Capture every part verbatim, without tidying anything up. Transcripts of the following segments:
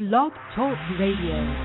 Blog Talk Radio.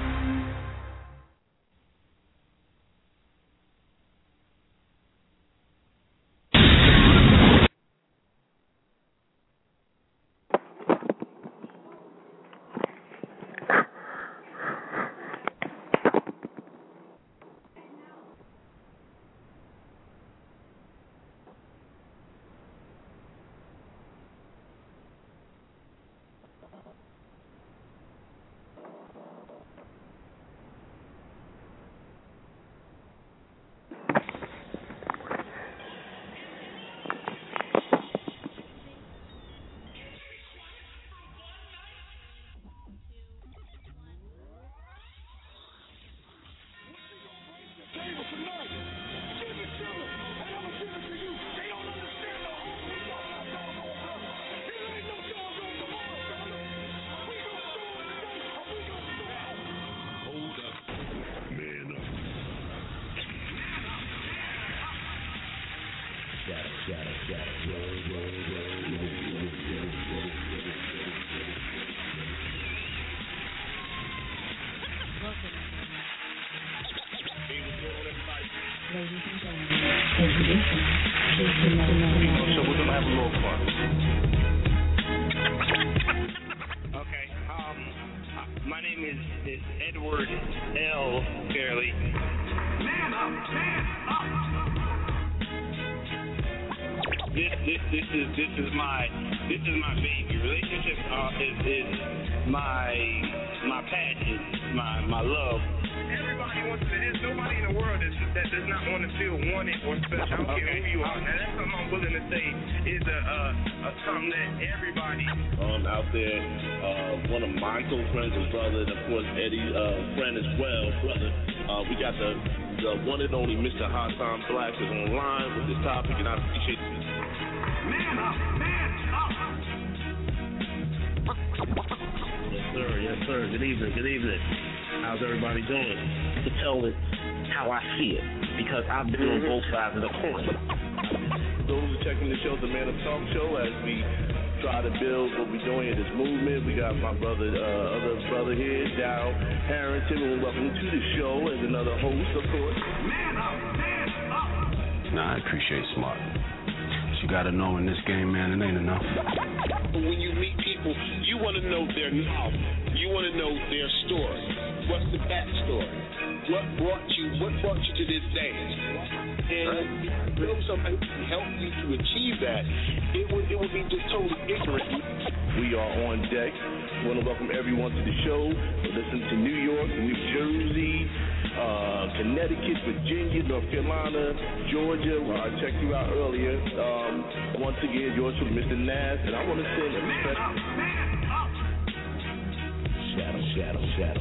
I've been on both sides of the coin. Those who are checking the show, the Man Up Talk Show, as we try to build what we're doing in this movement. We got my brother, uh, other brother here, Dow Harrington, and welcome to the show as another host, of course. Man up, man up. Nah, I appreciate Smart. But you gotta know in this game, man, it ain't enough. When you meet people, you want to know their novel. You want to know their story. What's the backstory? What brought you? What brought you to this dance? And if you know somebody can help you to achieve that, it would it would be just totally ignorant. We are on deck. I want to welcome everyone to the show. Listen to New York, New Jersey, uh, Connecticut, Virginia, North Carolina, Georgia. Well, I checked you out earlier. Um, once again, yours from Mister Nas, and I want to send a special. Shadow, shadow, shadow,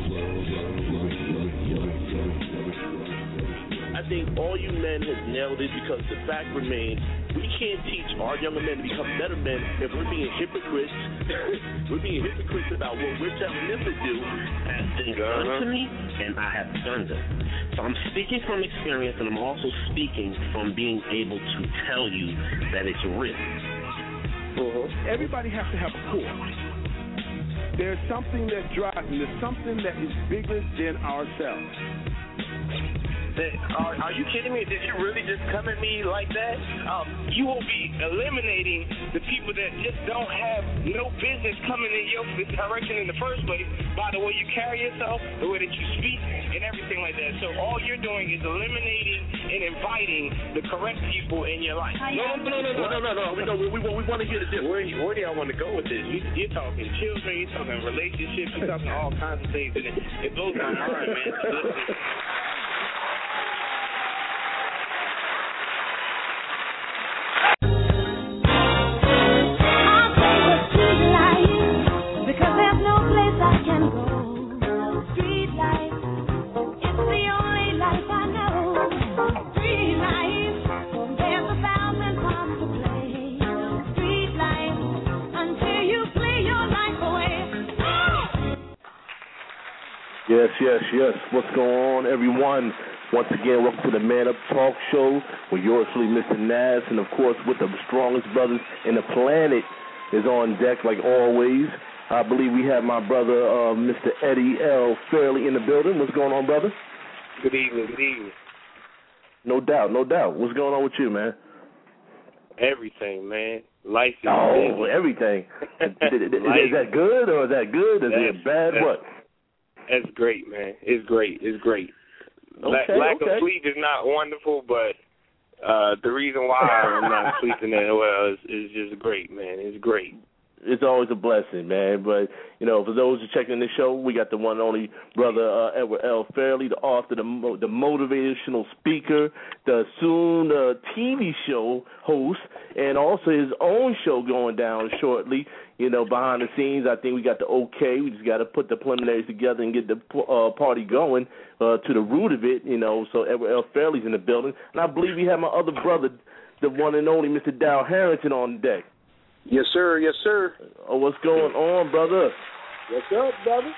I think all you men have nailed it because the fact remains we can't teach our younger men to become better men if we're being hypocrites. We're being hypocrites about what we're telling them to do. As things done to me, and I have done them. So I'm speaking from experience, and I'm also speaking from being able to tell you that it's real. Uh-huh. Everybody has to have a core. There's something that drives, and there's something that is bigger than ourselves. Are, are you kidding me? Did you really just come at me like that? Um, you will be eliminating the people that just don't have no business coming in your direction in the first place by the way you carry yourself, the way that you speak, and everything like that. So all you're doing is eliminating and inviting the correct people in your life. No, no, no, no, no, no, no. We know we, we, we want to hear the difference. Where, where do y'all want to go with this? You, you're talking children, you're talking relationships, you're talking all kinds of things, and it, it blows my mind, man. Listen. Yes, yes, yes. What's going on, everyone? Once again, welcome to the Man Up Talk Show with yours truly, Mister Nas, and of course, with the strongest brothers in the planet is on deck like always. I believe we have my brother, uh, Mister Eddie L. Fairley in the building. What's going on, brother? Good evening, good evening. No doubt, no doubt. What's going on with you, man? Everything, man. Life is Oh, busy. everything. is, is, is that good or is that good? Is that's, it bad? That's, what? That's great, man. It's great. It's great. Okay, Lack okay. of sleep is not wonderful, but uh, the reason why I'm not sleeping that well is, is just great, man. It's great. It's always a blessing, man. But, you know, for those who are checking the show, we got the one and only brother uh, Edward L. Fairley, the author, the, mo- the motivational speaker, the soon uh, T V show host, and also his own show going down shortly. You know, behind the scenes, I think we got the okay. We just got to put the preliminaries together and get the uh, party going uh, to the root of it, you know. So Edward L. Fairley's in the building. And I believe we have my other brother, the one and only Mister Dow Harrington on deck. Yes, sir. Yes, sir. Oh, what's going on, brother? What's up, brother?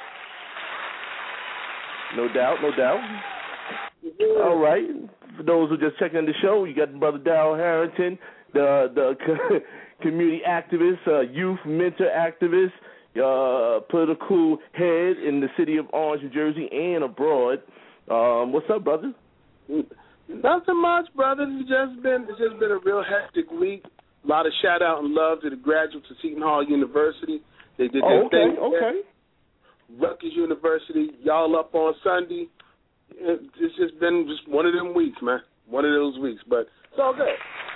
No doubt, no doubt. Yeah. All right. For those who are just checking the show, you got Brother Dow Harrington, the the community activist, uh, youth mentor activist, uh, political head in the city of Orange, New Jersey, and abroad. Um, what's up, brother? Nothing much, brother. It's just been it's just been a real hectic week. A lot of shout out and love to the graduates of Seton Hall University. They did their Oh, okay, thing. okay. Rutgers University, y'all up on Sunday. It's just been just one of them weeks, man. One of those weeks, but it's all good.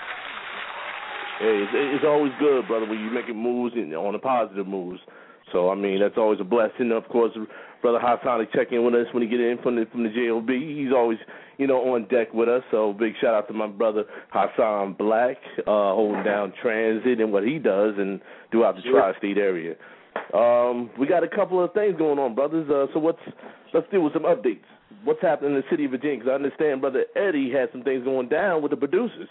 Hey, it's, it's always good, brother, when you're making moves and on the positive moves. So, I mean, that's always a blessing. Of course, Brother Hassan will check in with us when he get in from the, from the J O B. He's always, you know, on deck with us. So, big shout out to my brother Hassan Black, uh, holding down transit and what he does and throughout the Sure. tri-state area. Um, we got a couple of things going on, brothers. Uh, so, what's let's deal with some updates. What's happening in the city of Virginia? Because I understand Brother Eddie had some things going down with the producers.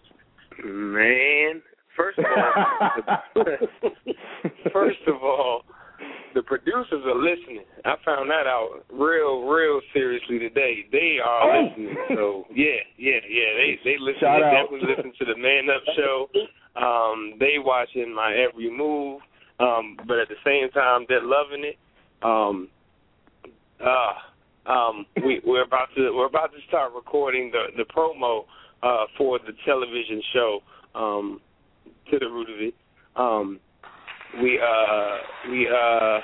Man, first of all, first of all, the producers are listening. I found that out real, real seriously today. They are oh. listening. So yeah, yeah, yeah. They they listen. Shout they out. definitely listen to the Man Up Show. Um, they watching my every move. Um, but at the same time, they're loving it. Um, uh, um, we, we're about to we're about to start recording the the promo uh, for the television show. Um, to the root of it. Um, we uh we uh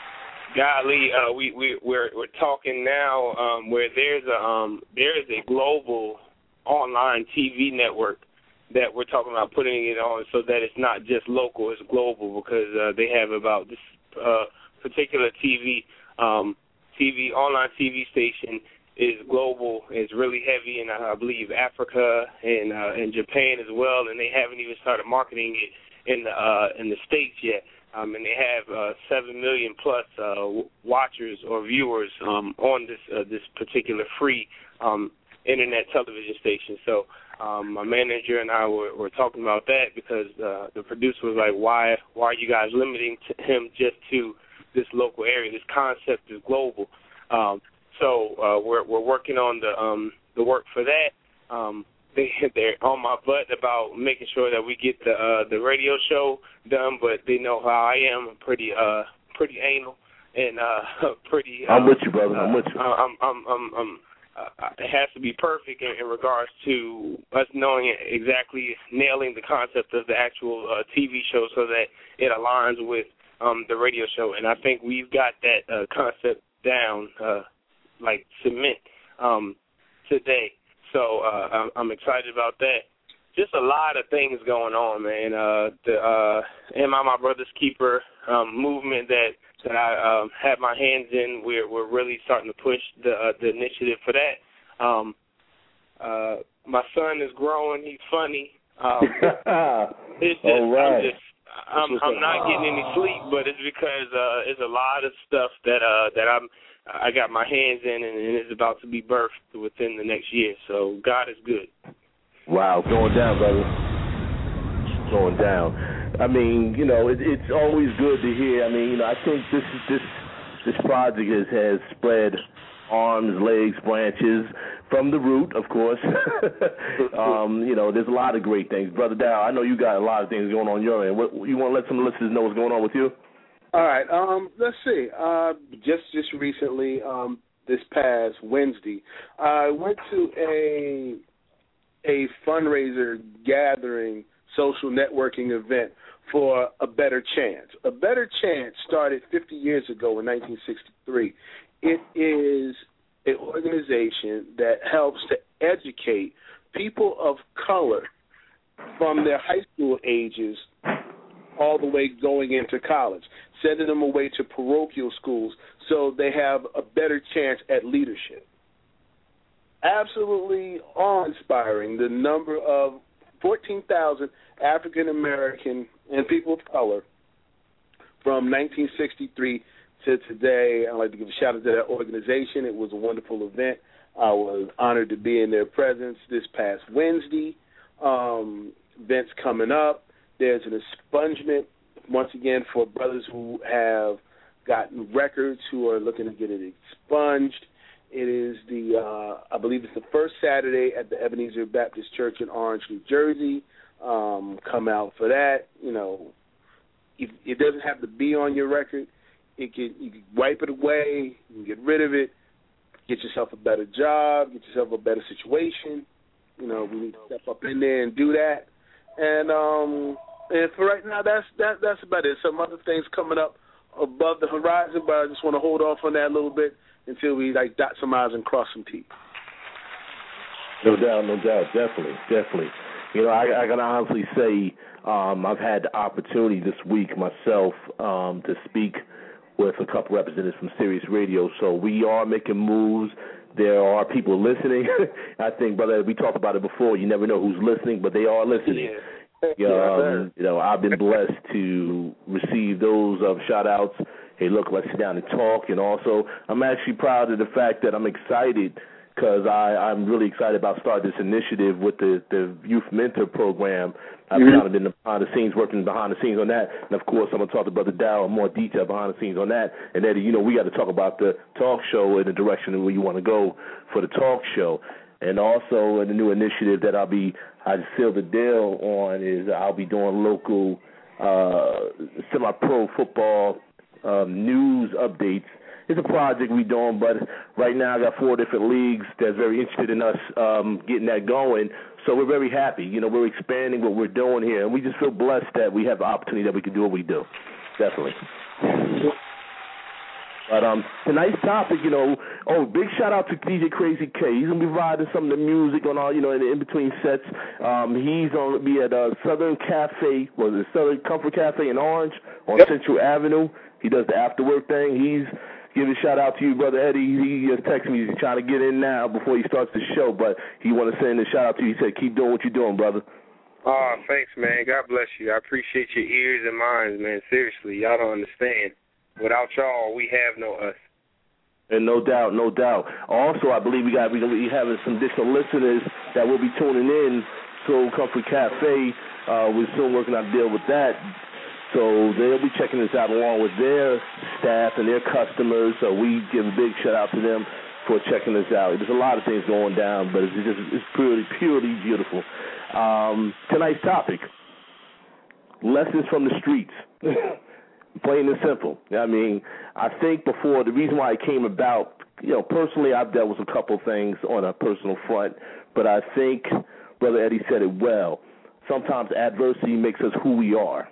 golly uh we we we're we're talking now um where there's a um there is a global online T V network that we're talking about putting it on so that it's not just local, it's global, because uh, they have about this uh particular T V um T V online T V station is global. It's really heavy in uh, I believe Africa and uh, and Japan as well, and they haven't even started marketing it in the uh, in the States yet. Um, and they have uh, seven million plus uh, watchers or viewers um, on this uh, this particular free um, internet television station. So um, my manager and I were, were talking about that because uh, the producer was like, "Why why are you guys limiting to him just to this local area? This concept is global." Um, So uh, we're we're working on the um, the work for that. Um, they they're on my butt about making sure that we get the uh, the radio show done, but they know how I am. I'm pretty uh pretty anal and uh pretty. Uh, I'm with you, brother. I'm with you. Uh, I'm I'm I'm, I'm uh, it has to be perfect in, in regards to us knowing exactly nailing the concept of the actual uh, T V show so that it aligns with um, the radio show, and I think we've got that uh, concept down. Uh, like cement um, today. So uh, I'm, I'm excited about that. Just a lot of things going on, man. Uh, the uh, Am I My Brother's Keeper um, movement that, that I um, have my hands in, we're, we're really starting to push the, uh, the initiative for that. Um, uh, my son is growing. He's funny. Um, it's just, All right. I'm just I'm, I'm not getting any sleep, but it's because uh, it's a lot of stuff that uh, that I'm I got my hands in, and, and it's about to be birthed within the next year. So God is good. Wow, going down, brother. Going down. I mean, you know, it, it's always good to hear. I mean, you know, I think this this this project has, has spread arms, legs, branches from the root, of course. um, you know, there's a lot of great things. Brother Dow, I know you got a lot of things going on your end. What, you want to let some listeners know what's going on with you? All right. Um, let's see. Uh, just just recently, um, this past Wednesday, I went to a a fundraiser gathering, social networking event for A Better Chance. A Better Chance started fifty years ago in nineteen sixty-three. It is an organization that helps to educate people of color from their high school ages all the way going into college, sending them away to parochial schools so they have a better chance at leadership. Absolutely awe-inspiring, the number of fourteen thousand African-American and people of color from nineteen sixty-three to today. I'd like to give a shout-out to that organization. It was a wonderful event. I was honored to be in their presence this past Wednesday. Um, events coming up. There's an expungement, once again, for brothers who have gotten records who are looking to get it expunged. It is the, uh, I believe it's the first Saturday at the Ebenezer Baptist Church in Orange, New Jersey. Um, come out for that. You know, if, it doesn't have to be on your record. It can, you can wipe it away. You can get rid of it. Get yourself a better job. Get yourself a better situation. You know, we need to step up in there and do that. And um, and for right now, that's that, that's about it. Some other things coming up above the horizon, but I just want to hold off on that a little bit until we like dot some I's and cross some T's. No doubt, no doubt, definitely, definitely. You know, I, I can honestly say um, I've had the opportunity this week myself um, to speak with a couple representatives from Sirius Radio, so we are making moves. There are people listening. I think, brother, we talked about it before. You never know who's listening, but they are listening. Yeah. You know, um, you know, I've been blessed to receive those um, shout-outs. Hey, look, let's sit down and talk. And also, I'm actually proud of the fact that I'm excited because I'm really excited about starting this initiative with the, the Youth Mentor Program. I've mm-hmm. kind of been behind the scenes, working behind the scenes on that. And, of course, I'm going to talk to Brother Dow in more detail behind the scenes on that. And, Eddie, you know, we got to talk about the talk show and the direction where you want to go for the talk show. And also the new initiative that I'll be, I sealed the deal on is I'll be doing local uh, semi-pro football um, news updates. It's a project we're doing, but right now I got four different leagues that's very interested in us um, getting that going. So we're very happy. You know, we're expanding what we're doing here, and we just feel blessed that we have the opportunity that we can do what we do. Definitely. But um, tonight's topic, you know, oh, big shout out to D J Crazy K. He's gonna be providing some of the music on all, you know, in the in between sets. Um, he's gonna be at uh, Southern Cafe, was it Southern Comfort Cafe in Orange on yep. Central Avenue. He does the after work thing. He's giving a shout out to you, Brother Eddie. He just texted me. He's trying to get in now before he starts the show, but he want to send a shout out to you. He said, "Keep doing what you're doing, brother." Oh, thanks, man. God bless you. I appreciate your ears and minds, man. Seriously, y'all don't understand. Without y'all, we have no us. And no doubt, no doubt. Also, I believe we got we we having some additional listeners that will be tuning in. Soul Comfort Cafe, uh, we're still working out a deal with that. So they'll be checking this out along with their staff and their customers. So we give a big shout out to them for checking this out. There's a lot of things going down, but it's just it's purely purely beautiful. Um, tonight's topic: lessons from the streets. Plain and simple. I mean, I think before, the reason why it came about, you know, personally I've dealt with a couple things on a personal front, but I think Brother Eddie said it well. Sometimes adversity makes us who we are.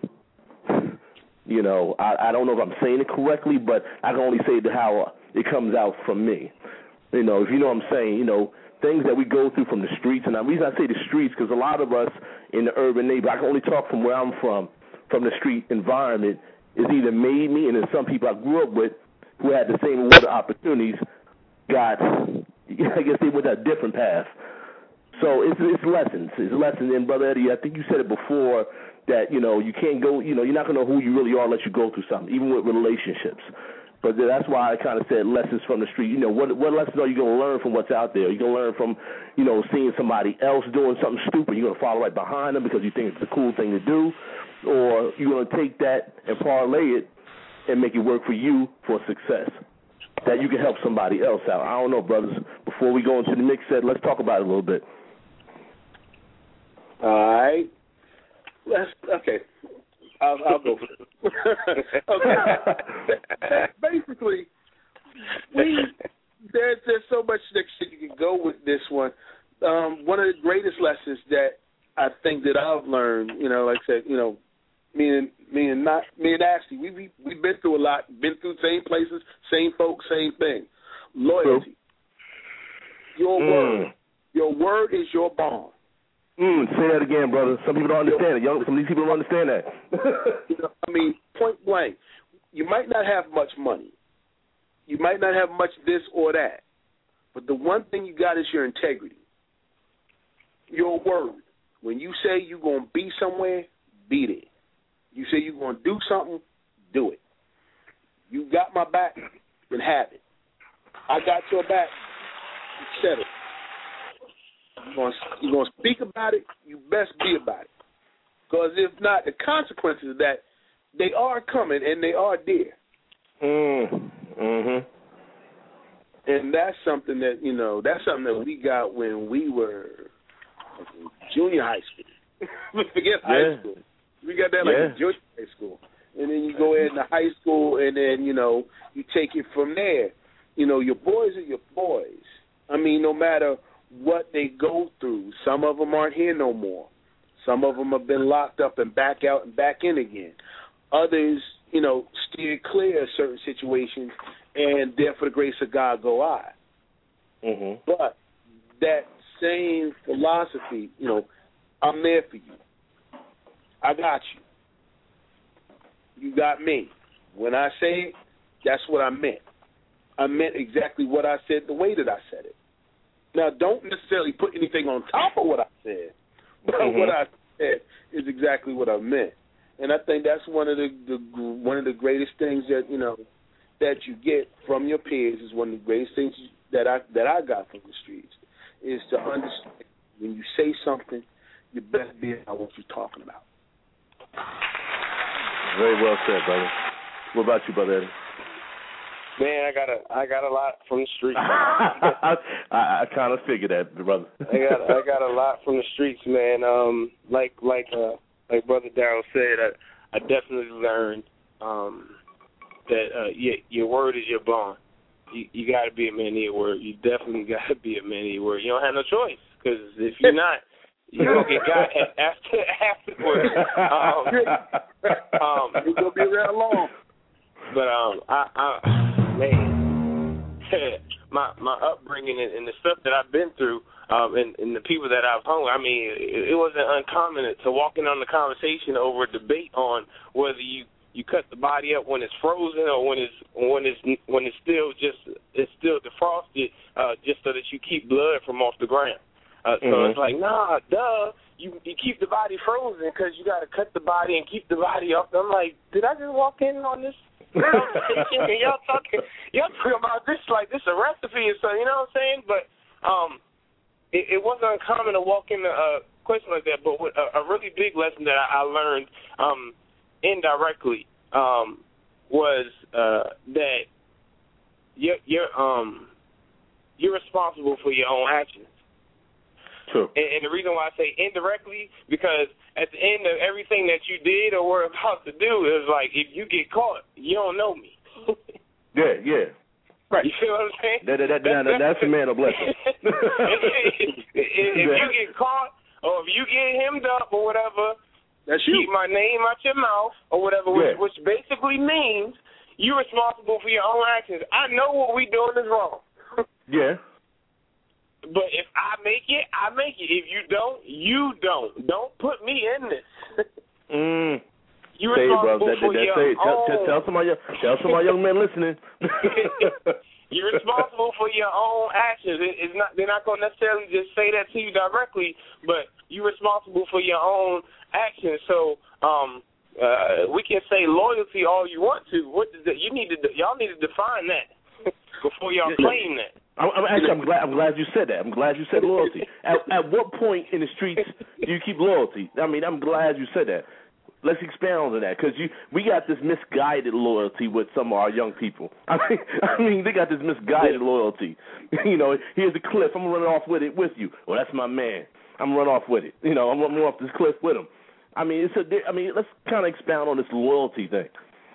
You know, I, I don't know if I'm saying it correctly, but I can only say how it comes out from me. You know, if you know what I'm saying, you know, things that we go through from the streets, and the reason I say the streets, because a lot of us in the urban neighborhood, I can only talk from where I'm from, from the street environment, it's either made me, and then some people I grew up with who had the same water opportunities got, I guess they went a different path. So it's, it's lessons. It's lessons. And, Brother Eddie, I think you said it before that, you know, you can't go, you know, you're not going to know who you really are unless you go through something, even with relationships. But that's why I kind of said lessons from the street. You know, what what lessons are you going to learn from what's out there? You're going to learn from, you know, seeing somebody else doing something stupid. You're going to follow right behind them because you think it's a cool thing to do. Or you're going to take that and parlay it and make it work for you for success, that you can help somebody else out. I don't know, brothers. Before we go into the mix set, let's talk about it a little bit. All right. Let's, okay. I'll, I'll go for it. Okay. Basically, we there's there's so much that you can go with this one. Um, one of the greatest lessons that I think that I've learned, you know, like I said, you know, me and me and not me and Ashley, we we we've been through a lot, been through the same places, same folks, same thing. Loyalty. Your mm. word. Your word is your bond. Mm, say that again, brother. Some people don't understand it. Young, some of these people don't understand that. You know, I mean, point blank, you might not have much money. You might not have much this or that. But the one thing you got is your integrity. Your word. When you say you're going to be somewhere, be there. You say you're going to do something, do it. You got my back, then have it. I got your back, said it. You're going, to, you're going to speak about it, you best be about it. Because if not, the consequences of that, they are coming and they are there. Mm. Mm-hmm. And that's something that, you know, that's something that we got when we were junior high school. Forget yeah. high school. We got that like yeah. in junior high school. And then you go into high school and then, you know, you take it from there. You know, your boys are your boys. I mean, no matter what they go through, some of them aren't here no more. Some of them have been locked up and back out and back in again. Others, you know, steer clear of certain situations, and there for the grace of God go I. Mm-hmm. But that same philosophy, you know, I'm there for you. I got you. You got me. When I say it, that's what I meant. I meant exactly what I said the way that I said it. Now, don't necessarily put anything on top of what I said, but mm-hmm. what I said is exactly what I meant. And I think that's one of the, the one of the greatest things that, you know, that you get from your peers is one of the greatest things that I that I got from the streets is to understand when you say something, you best be about what you're talking about. Very well said, brother. What about you, brother Eddie? Man, I got a I got a lot from the streets. I, I, I kind of figured that, brother. I got I got a lot from the streets, man. Um, like like uh, like Brother Darryl said, I, I definitely learned um, that uh, your, your word is your bond. You, you got to be a man of your word. You definitely got to be a man of your word. You don't have no choice, because if you're not, you're going to get got after afterwards. Um, um, you're going to be around long. But um, I, I man, my my upbringing and, and the stuff that I've been through, um, and, and the people that I've hung, I mean, it, it wasn't uncommon to walk in on the conversation over a debate on whether you, you cut the body up when it's frozen or when it's when it's when it's still just it's still defrosted, uh, just so that you keep blood from off the ground. Uh, so mm-hmm. It's like, nah, duh. You you keep the body frozen because you got to cut the body and keep the body up. I'm like, did I just walk in on this conversation and y'all talking y'all talking about this like this a recipe or something? You know what I'm saying? But um, it, it wasn't uncommon to walk in a question like that. But what, a, a really big lesson that I, I learned um, indirectly um, was uh, that you're you're um you're responsible for your own actions. True. And, and the reason why I say indirectly, because at the end of everything that you did or were about to do, is like, if you get caught, you don't know me. yeah, yeah. Right. You feel what I'm saying? That, that, that, that, that's a man of blessing. if, if you get caught or if you get hemmed up or whatever, that's you. Keep my name out your mouth or whatever, yeah. which, which basically means you're responsible for your own actions. I know what we're doing is wrong. Yeah. But if I make it, I make it. If you don't, you don't. Don't put me in this. mm. You're say responsible it, for that, your that, tell, own. Tell, tell some of your, tell some of young men listening. You're responsible for your own actions. It, it's not. They're not going to necessarily just say that to you directly, but you're responsible for your own actions. So um, uh, we can say loyalty all you want to. What does that? You need to. Y'all need to define that before y'all claim that. I'm, I'm actually, I'm glad. I'm glad you said that. I'm glad you said loyalty. At, at what point in the streets do you keep loyalty? I mean, I'm glad you said that. Let's expound on that, because you, we got this misguided loyalty with some of our young people. I mean, I mean, they got this misguided loyalty. You know, here's a cliff. I'm gonna run off with it with you. Well, that's my man. I'm gonna run off with it. You know, I'm gonna run off this cliff with him. I mean, it's a. I mean, let's kind of expound on this loyalty thing.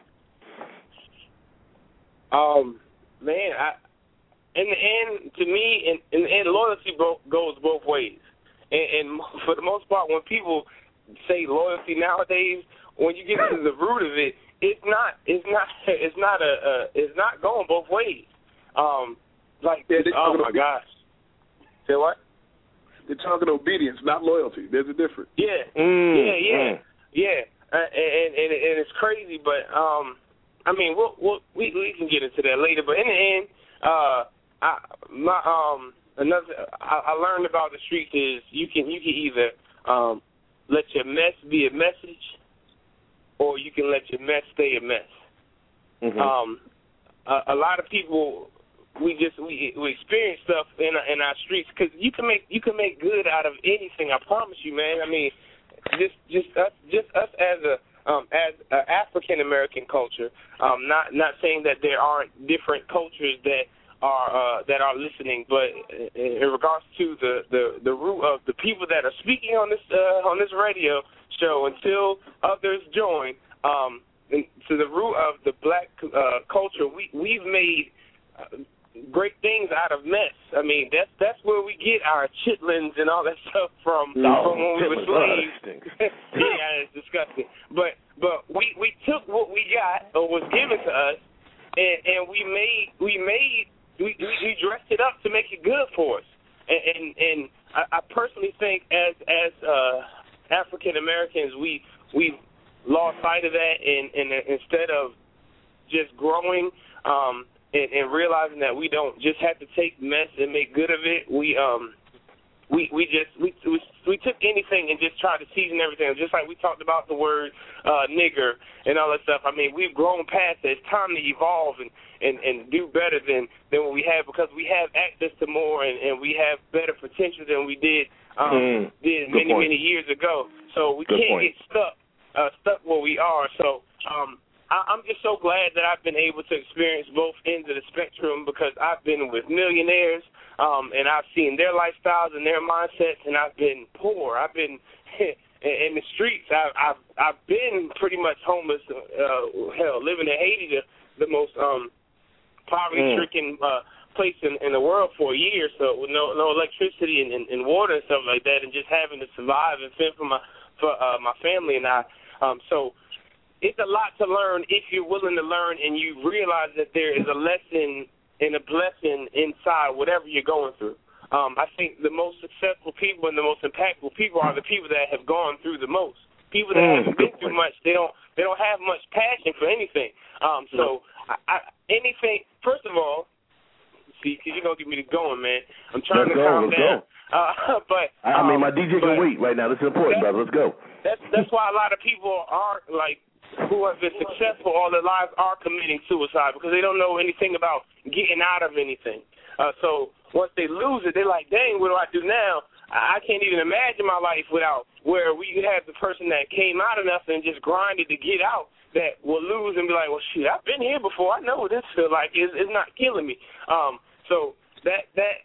Um, man, I, in the end, to me, in, in the end, loyalty bo- goes both ways. And, and for the most part, when people say loyalty nowadays, when you get to the root of it, it's not, it's not, it's not a, a it's not going both ways. Um, like, yeah, oh my gosh, say what? They're talking obedience, not loyalty. There's a difference. Yeah, mm, yeah, yeah, mm. yeah, uh, and, and and it's crazy, but um, I mean, we'll, we'll, we we can get into that later. But in the end, uh, I my um another I, I learned about the streets is you can you can either um let your mess be a message, or you can let your mess stay a mess. Mm-hmm. Um, a, a lot of people. We just we we experience stuff in in our streets because you can make you can make good out of anything. I promise you, man. I mean, just just us just us as a um, as an African American culture. Um, not not saying that there aren't different cultures that are uh, that are listening, but in, in regards to the, the, the root of the people that are speaking on this uh, on this radio show, until others join, um, to the root of the black uh, culture, we we've made. Uh, great things out of mess. I mean, that's that's where we get our chitlins and all that stuff from, no, from when we were slaves. Yeah, it's disgusting. But but we, we took what we got or was given to us, and, and we made we made we, we dressed it up to make it good for us. And and, and I, I personally think as as uh, African Americans, we we lost sight of that, and, and instead of just growing. Um, And, and realizing that we don't just have to take mess and make good of it, we um we we just we we, we took anything and just tried to season everything. Just like we talked about the word uh, nigger and all that stuff. I mean, we've grown past it. It's time to evolve and, and, and do better than, than what we have because we have access to more and, and we have better potential than we did um, mm, did many point. many years ago. So we good can't point. get stuck uh, stuck where we are. So. Um, I'm just so glad that I've been able to experience both ends of the spectrum because I've been with millionaires um, and I've seen their lifestyles and their mindsets, and I've been poor. I've been in the streets. I've I've, I've been pretty much homeless. Uh, hell, living in Haiti, the, the most um, poverty-stricken uh, place in, in the world for a year. So with no no electricity and, and, and water and stuff like that, and just having to survive and fend for my for uh, my family and I. Um, so. It's a lot to learn if you're willing to learn and you realize that there is a lesson and a blessing inside whatever you're going through. Um, I think the most successful people and the most impactful people are the people that have gone through the most. People that mm, haven't been through much, they don't they don't have much passion for anything. Um, so I, I, anything, first of all, see, because you're going to get me to going, man. I'm trying let's to go, calm let's down. Go. Uh, but I um, mean, my D J can wait right now. This is important, brother. Let's go. That's that's why a lot of people are like. Who have been successful all their lives are committing suicide because they don't know anything about getting out of anything. Uh, so once they lose it, they're like, dang, what do I do now? I can't even imagine my life without where we have the person that came out of nothing and just grinded to get out that will lose and be like, well, shit, I've been here before. I know what this feels like. It's, it's not killing me. Um, so that that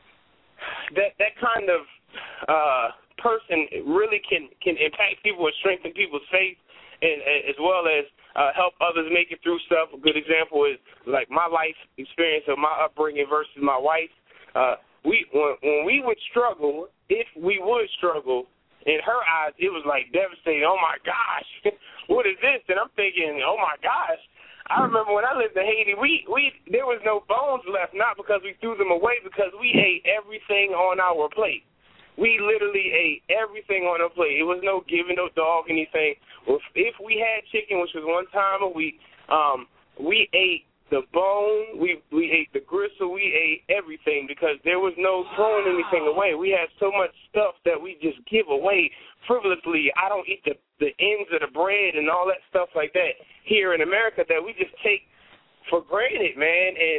that that kind of uh, person really can, can impact people and strengthen people's faith. And, as well as uh, help others make it through stuff. A good example is like my life experience of my upbringing versus my wife. Uh, we when, when we would struggle, if we would struggle, in her eyes it was like devastating. Oh my gosh, what is this? And I'm thinking, oh my gosh. I remember when I lived in Haiti, we, we there was no bones left, not because we threw them away, because we ate everything on our plate. We literally ate everything on our plate. It was no giving no dog anything. If we had chicken, which was one time a week, um, we ate the bone, we we ate the gristle, we ate everything because there was no throwing anything away. We had so much stuff that we just give away frivolously. I don't eat the, the ends of the bread and all that stuff like that here in America that we just take for granted, man. And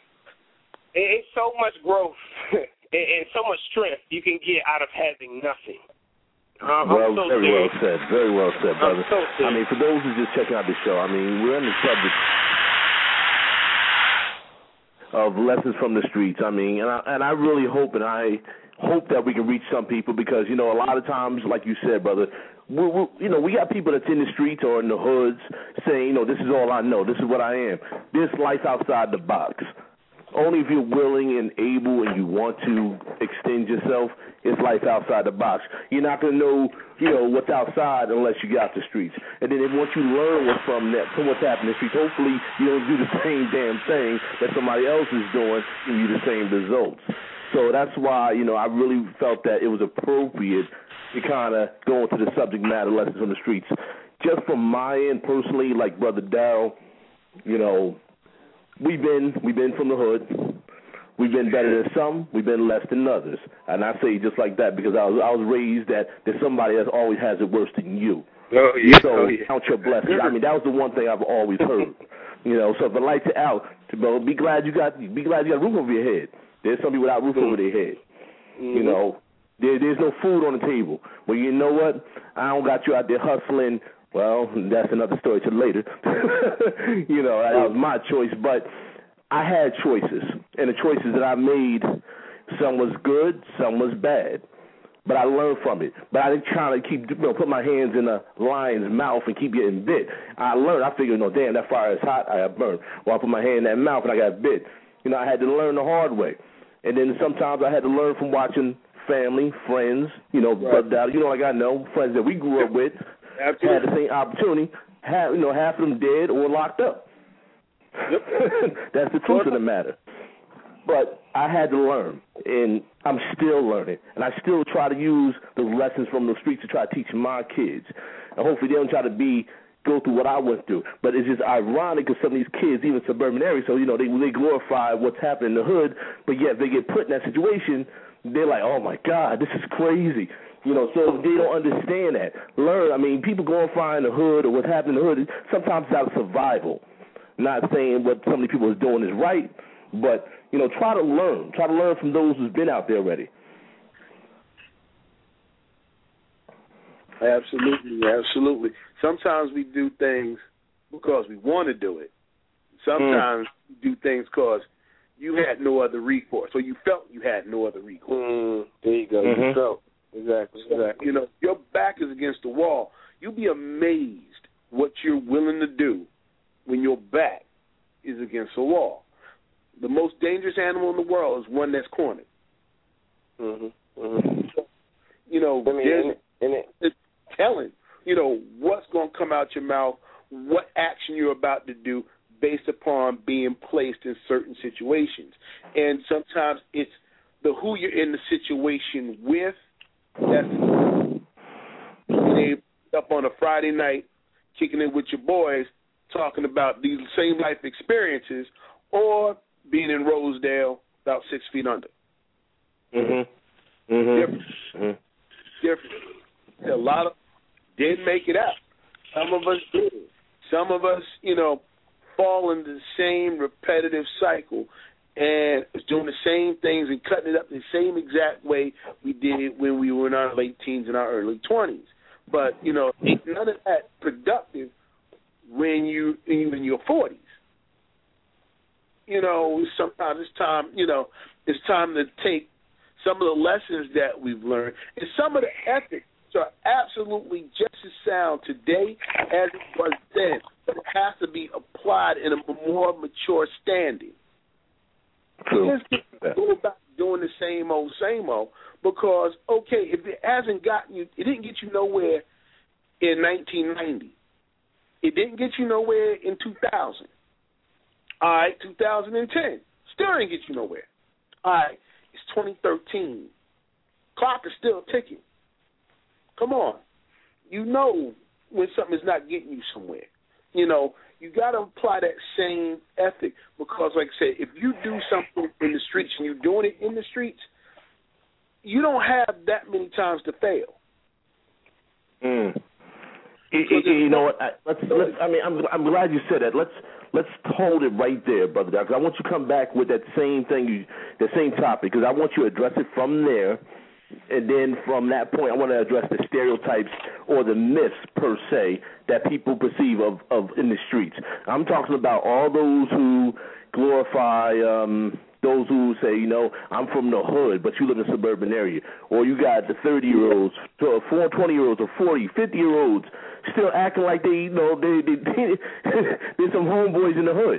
it's so much growth. And so much strength you can get out of having nothing. Um, well, so very serious. well said. Very well said, brother. So I mean, for those who's just checking out the show, I mean, we're on the subject of lessons from the streets. I mean, and I, and I really hope, and I hope that we can reach some people because, you know, a lot of times, like you said, brother, we, we, you know, we got people that's in the streets or in the hoods saying, you know, this is all I know, this is what I am. There's life outside the box. Only if you're willing and able and you want to extend yourself, it's life outside the box. You're not going to know, you know, what's outside unless you get out the streets. And then once you learn what's from that, from what's happening in the streets, hopefully you don't do the same damn thing that somebody else is doing and you the same results. So that's why, you know, I really felt that it was appropriate to kind of go into the subject matter lessons on the streets. Just from my end personally, like Brother Darryl, you know, we've been we've been from the hood. We've been better than some. We've been less than others. And I say just like that because I was I was raised that there's somebody that always has it worse than you. Oh, yeah. So oh, yeah. count your blessings. I mean, that was the one thing I've always heard. You know, so if the lights are out, bro, be glad you got be glad you got a roof over your head. There's some people without a roof mm-hmm. over their head. Mm-hmm. You know, there there's no food on the table. Well, you know what? I don't got you out there hustling. Well, that's another story to later. You know, that was my choice, but I had choices, and the choices that I made, some was good, some was bad, but I learned from it. But I didn't try to keep, you know, put my hands in a lion's mouth and keep getting bit. I learned. I figured, no, damn, that fire is hot, I got burned. Well, I put my hand in that mouth and I got bit. You know, I had to learn the hard way, and then sometimes I had to learn from watching family, friends, you know, right. Brother, you know, like I know friends that we grew up with. Absolutely. Had the same opportunity, have, you know, half of them dead or locked up. Yep. That's the truth of the matter. But I had to learn, and I'm still learning, and I still try to use the lessons from the streets to try to teach my kids, and hopefully they don't try to be go through what I went through. But it's just ironic because some of these kids, even suburban areas, so you know they they glorify what's happening in the hood, but yet they get put in that situation, they're like, oh my God, this is crazy. You know, so they don't understand that. Learn, I mean, people glorifying the hood or what's happening in the hood, sometimes it's out of survival. Not saying what some of the people is doing is right, but, you know, try to learn. Try to learn from those who's been out there already. Absolutely, absolutely. Sometimes we do things because we want to do it. Sometimes mm. we do things because you had no other recourse, or you felt you had no other recourse. Mm. There you go. Mm-hmm. You felt. Exactly, exactly. You know, your back is against the wall. You'll be amazed what you're willing to do when your back is against the wall. The most dangerous animal in the world is one that's cornered. Mm-hmm. Mm-hmm. So, you know, I mean, and it, and it, it's telling, you know, what's going to come out your mouth, what action you're about to do based upon being placed in certain situations. And sometimes it's the who you're in the situation with. That's being up on a Friday night, kicking it with your boys, talking about these same life experiences, or being in Rosedale about six feet under. Mm-hmm. Mm-hmm. Different. Mm-hmm. Different. A lot of didn't make it out. Some of us did. Some of us, you know, fall into the same repetitive cycle and doing the same things and cutting it up the same exact way we did when we were in our late teens and our early twenties. But, you know, ain't none of that productive when you in your forties. You know, sometimes it's time, you know, it's time to take some of the lessons that we've learned and some of the ethics are absolutely just as sound today as it was then, but it has to be applied in a more mature standing. True. Just go about doing the same old, same old, because, okay, if it hasn't gotten you, it didn't get you nowhere in nineteen ninety. It didn't get you nowhere in two thousand. All right, two thousand ten. Still didn't get you nowhere. All right, it's twenty thirteen. Clock is still ticking. Come on. You know when something is not getting you somewhere. You know, you got to apply that same ethic because, like I said, if you do something in the streets and you're doing it in the streets, you don't have that many times to fail. Mm. You, you, you know what? I, let's, let's, I mean, I'm, I'm glad you said that. Let's let's hold it right there, brother. Because I want you to come back with that same thing, you, the same topic, because I want you to address it from there. And then from that point, I want to address the stereotypes or the myths, per se, that people perceive of, of in the streets. I'm talking about all those who glorify um, those who say, you know, I'm from the hood, but you live in a suburban area. Or you got the thirty-year-olds, four twenty-year-olds, or forty, fifty-year-olds still acting like they, you know, they, they, they, they're some homeboys in the hood.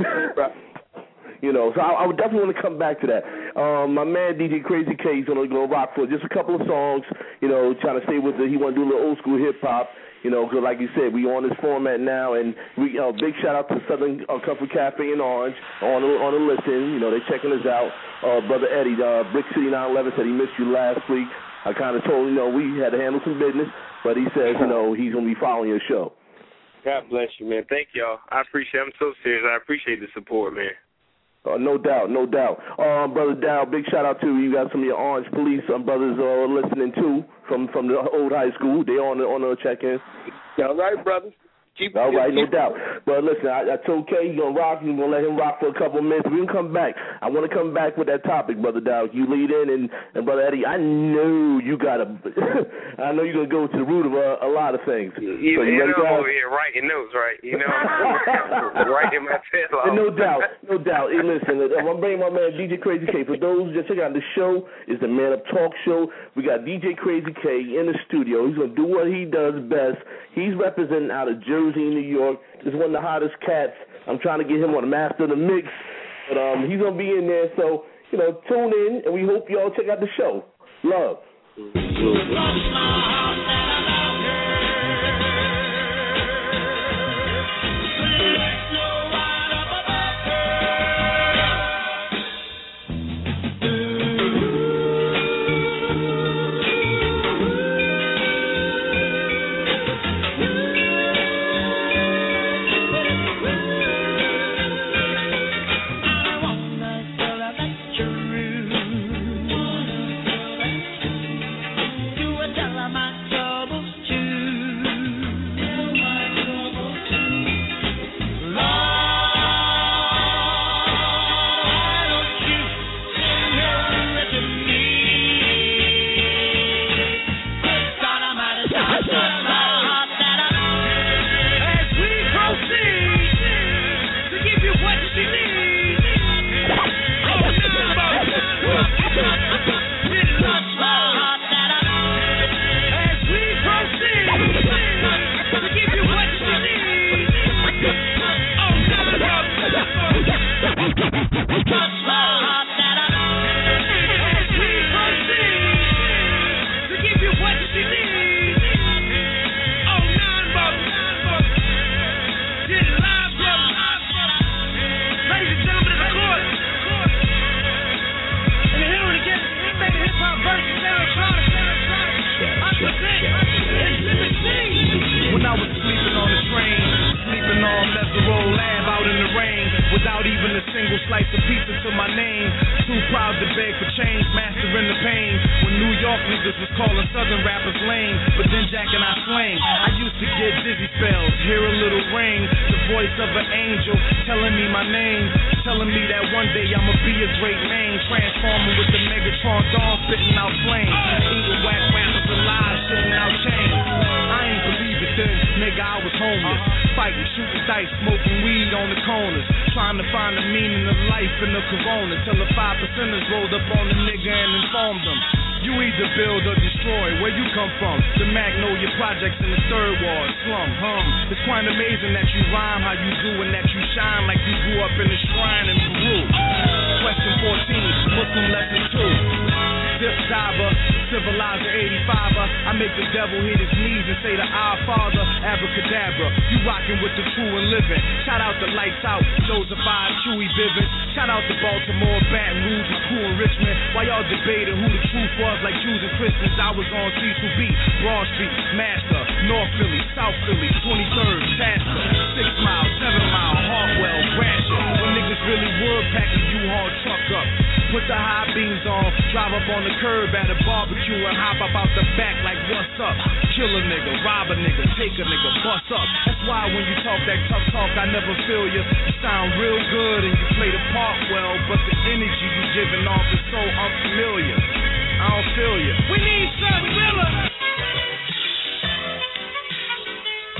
You know, so I, I would definitely want to come back to that. Um, my man D J Crazy K is going to go rock for just a couple of songs, you know, trying to stay with the, he want to do a little old school hip-hop. You know, because like you said, we on this format now, and we uh, big shout out to Southern uh, Comfort Cafe in Orange on the, on the listen. You know, they checking us out. Uh, Brother Eddie, uh, Brick City nine eleven said he missed you last week. I kind of told him, you know, we had to handle some business, but he says, you know, he's going to be following your show. God bless you, man. Thank y'all. I appreciate it. I'm so serious. I appreciate the support, man. Uh, no doubt, no doubt. Um, Brother Dow, big shout out to you. You got some of your Orange Police um, brothers uh, listening too from from the old high school. They on the on the check-in. All right, brothers. Keep, All right, keep, no doubt. But listen, I, I told Kay you're going to rock. You're going to let him rock for a couple of minutes. We can come back. I want to come back with that topic, Brother Dow. You lead in, and, and Brother Eddie, I know you got to – I know you're going to go to the root of a, a lot of things. You, so you, you know I'm over here writing notes, right? You know, I'm writing my tail off. No doubt, no doubt. Hey, listen, I'm bringing my man D J Crazy K. For those just checking out the show, is the Man Up Talk Show. We got D J Crazy K in the studio. He's going to do what he does best. He's representing out of Jersey, New York. This is one of the hottest cats. I'm trying to get him on the Master of the Mix. But um, he's going to be in there. So, you know, tune in, and we hope y'all check out the show. Love.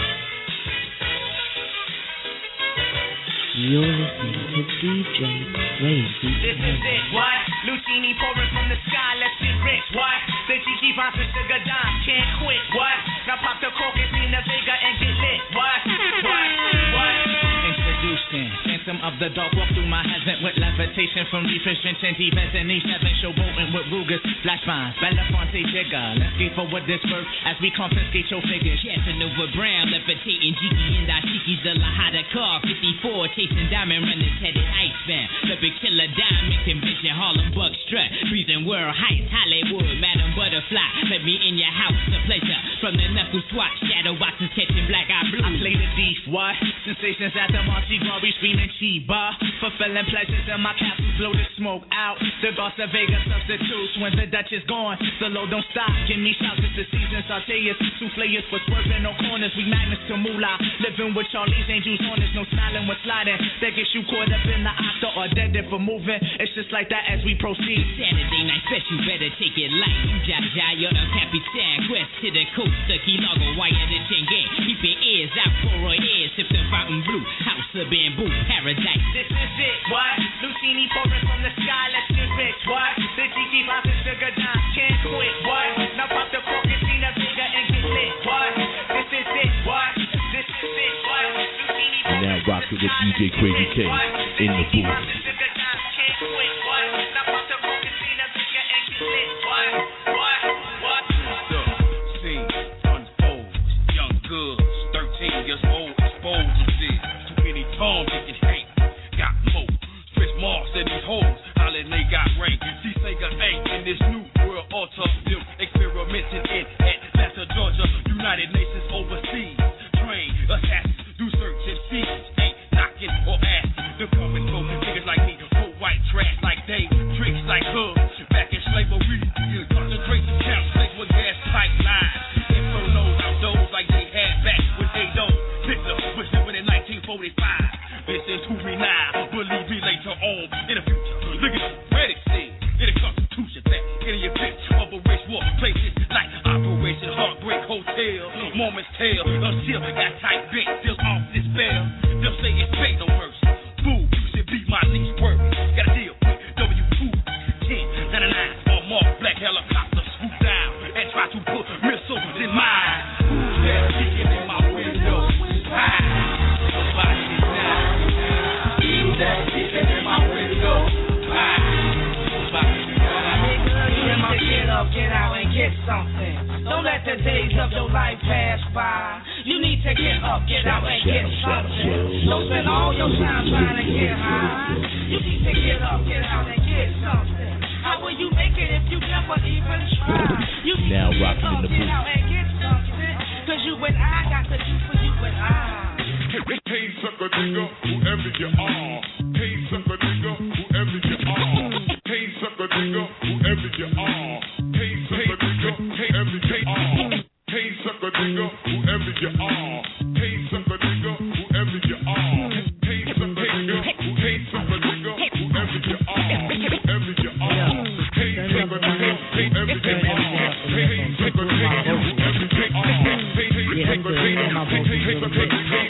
You're listening to D J Wait, this is it, what? Lucini pouring from the sky, let's get rich, what? The Kiki bounce with sugar dimes, can't quit, what? Now pop the cork and see the Vega and get lit, what? What? What? Introducing Phantom of the Dark, walk through my heaven with levitation from refrigeration defense and these seven showboating with Rugers, flash mines, Belafonte Jigger. Let's skate forward this verse as we confiscate your figures. Casanova Brown, levitating Jiki and Dashiki's the Lahada car, fifty-four, chasing diamond runners, headed Iceman. The big killer diamond convention, Harlem Buck strut, breathing world heights, Hollywood, Madam Butterfly. Let me in your house, a pleasure. From the knuckle swatch, shadow boxes catching black eye blue. I play the thief, what? Sensations at the Mardi Gras, we screaming Chiba. Fulfilling pleasures in my capsule, blow the smoke out. The Gosta Vega substitutes when the Dutch is gone. The low don't stop, give me shouts, it's the season. Sauteas, souffleurs for swerving no corners. We magnets to moolah, living with Charlie's Angels on us. No smiling, we're sliding. That gets you caught up in the octa or dead for moving. It's just like that as we proceed. Saturday night special, better take it light. Jaja, you're the Capitan. Quest to the coast, the Key Largo, wire the Chengen. Keep your ears out for our ears, sip the fountain blue. House of bamboo, paradise. This is it, what? Lucini pouring from the sky, let's get rich, what? The Kiki bounce and sugar dimes, can't quit, what? Now pop the cork and see the Vega and get lit, what? This is it, what? This is it, what? Lucini and now rocking with D J Crazy K in the booth. Tom, Dick, and Hank got more. Chris Moss said these hoes, holla and they got rank. See Sega ain't in this new world altar. Them experimenting in Atlanta, Georgia. United Nations overseas. Train assassins, do search and seize. Ain't knocking or asking. The come and go. Niggas like me, go white trash like Dave. Tricks like her. Back in slavery. Concentration camps, snakes with gas pipelines. Infernos out those like they had back when they don't. Hitler was living in nineteen forty-five. Listen to me now, believe me later on in the future. Look at the credit scene in the Constitution that in your pitch of a race war places like Operation Heartbreak Hotel, Moments Tale, until got tight bent, still off this bell. They'll say it's fake, no mercy. Boo, you should beat my least word. Gotta deal with W two ten ninety-nine or more black helicopters swoop down and try to put missiles in mine. They're kicking in my window. That chicken in my window. Get up, get out, and get something. Don't let the days of your life pass by. You need to get up, get out, and get something. Don't spend all your time trying to get high. You need to get up, get out, and get something. How will you make it if you never even try? You need now to get rocking up, the get out, and get something. Cause you and I got to do for you and I. Hey, sucker nigga, whoever you are. Hey, sucker nigga, whoever you are. Hey, sucker nigga, whoever you are. Hey, sucker nigga, whoever you are. Hey, sucker nigga, whoever you are. Hey, sucker nigga, whoever you are. Hey, sucker nigga, hey, sucker nigga, whoever you are. Whoever you are. Hey, sucker nigga, whoever you are. Hey, sucker nigga, whoever you are. Hey, sucker nigga, hey, sucker nigga.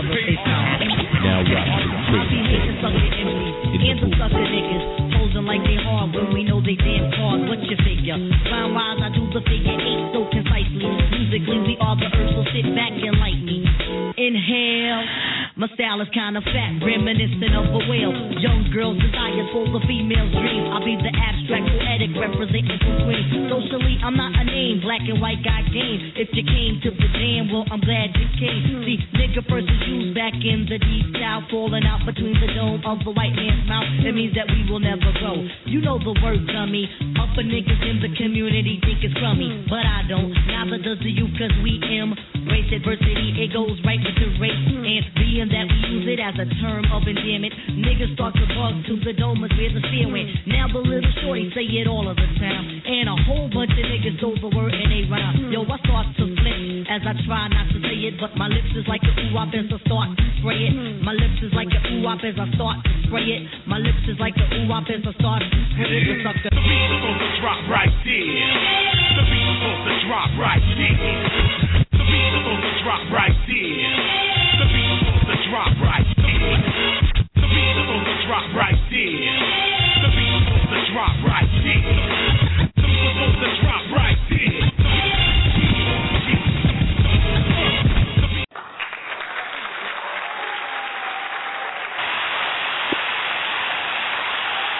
Now rocking with Crazy K in the booth. Sucker niggas posing like they hard when we know they damn hard. What's your figure? Rhyme wise, I do the figure eight so concisely. Musically, we are the earth, so sit back and like me. Inhale. My style is kind of fat, reminiscent of a whale. Young girls' desires for the female's dreams. I'll be the abstract poetic representing for queens. Socially, I'm not a name, black and white got game. If you came to the jam, well, I'm glad you came. See, nigga first is used back in the deep south, falling out between the dome of the white man's mouth. It means that we will never go. You know the word dummy. Upper niggas in the community think it's crummy, but I don't. Neither does the youth, cause we embrace adversity. It goes right with the race and being that we use it as a term of endearment. Niggas start to bug to the domas where the fear went. Now the little shorty say it all of the time, and a whole bunch of niggas know the word and they rhyme. Yo, I start to flip as I try not to say it, but my lips is like a ooh-wop as I start to spray it. My lips is like a ooh-wop as I start to spray it. My lips is like a ooh-wop as I start to spray it. The beat is supposed to drop right there. The beat is supposed to drop right there. The beat is supposed to drop right there. The beat is supposed to drop right there. The beat is supposed to drop right there.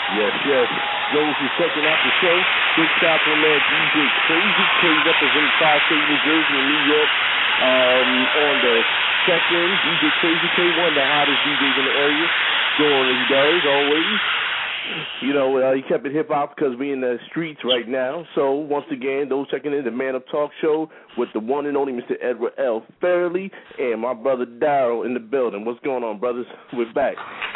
Yes, yes. Those who checking out the show, big shout out to man D J Crazy K representing Tri-State, New Jersey, and New York. Um, on the second, D J Crazy K, one of the hottest D Js in the area, doing what he does always. You know, uh, he kept it hip hop because we in the streets right now. So once again, those checking in the Man Up Talk Show with the one and only Mister Edward L. Fairley and my brother Daryl in the building. What's going on, brothers? We're back.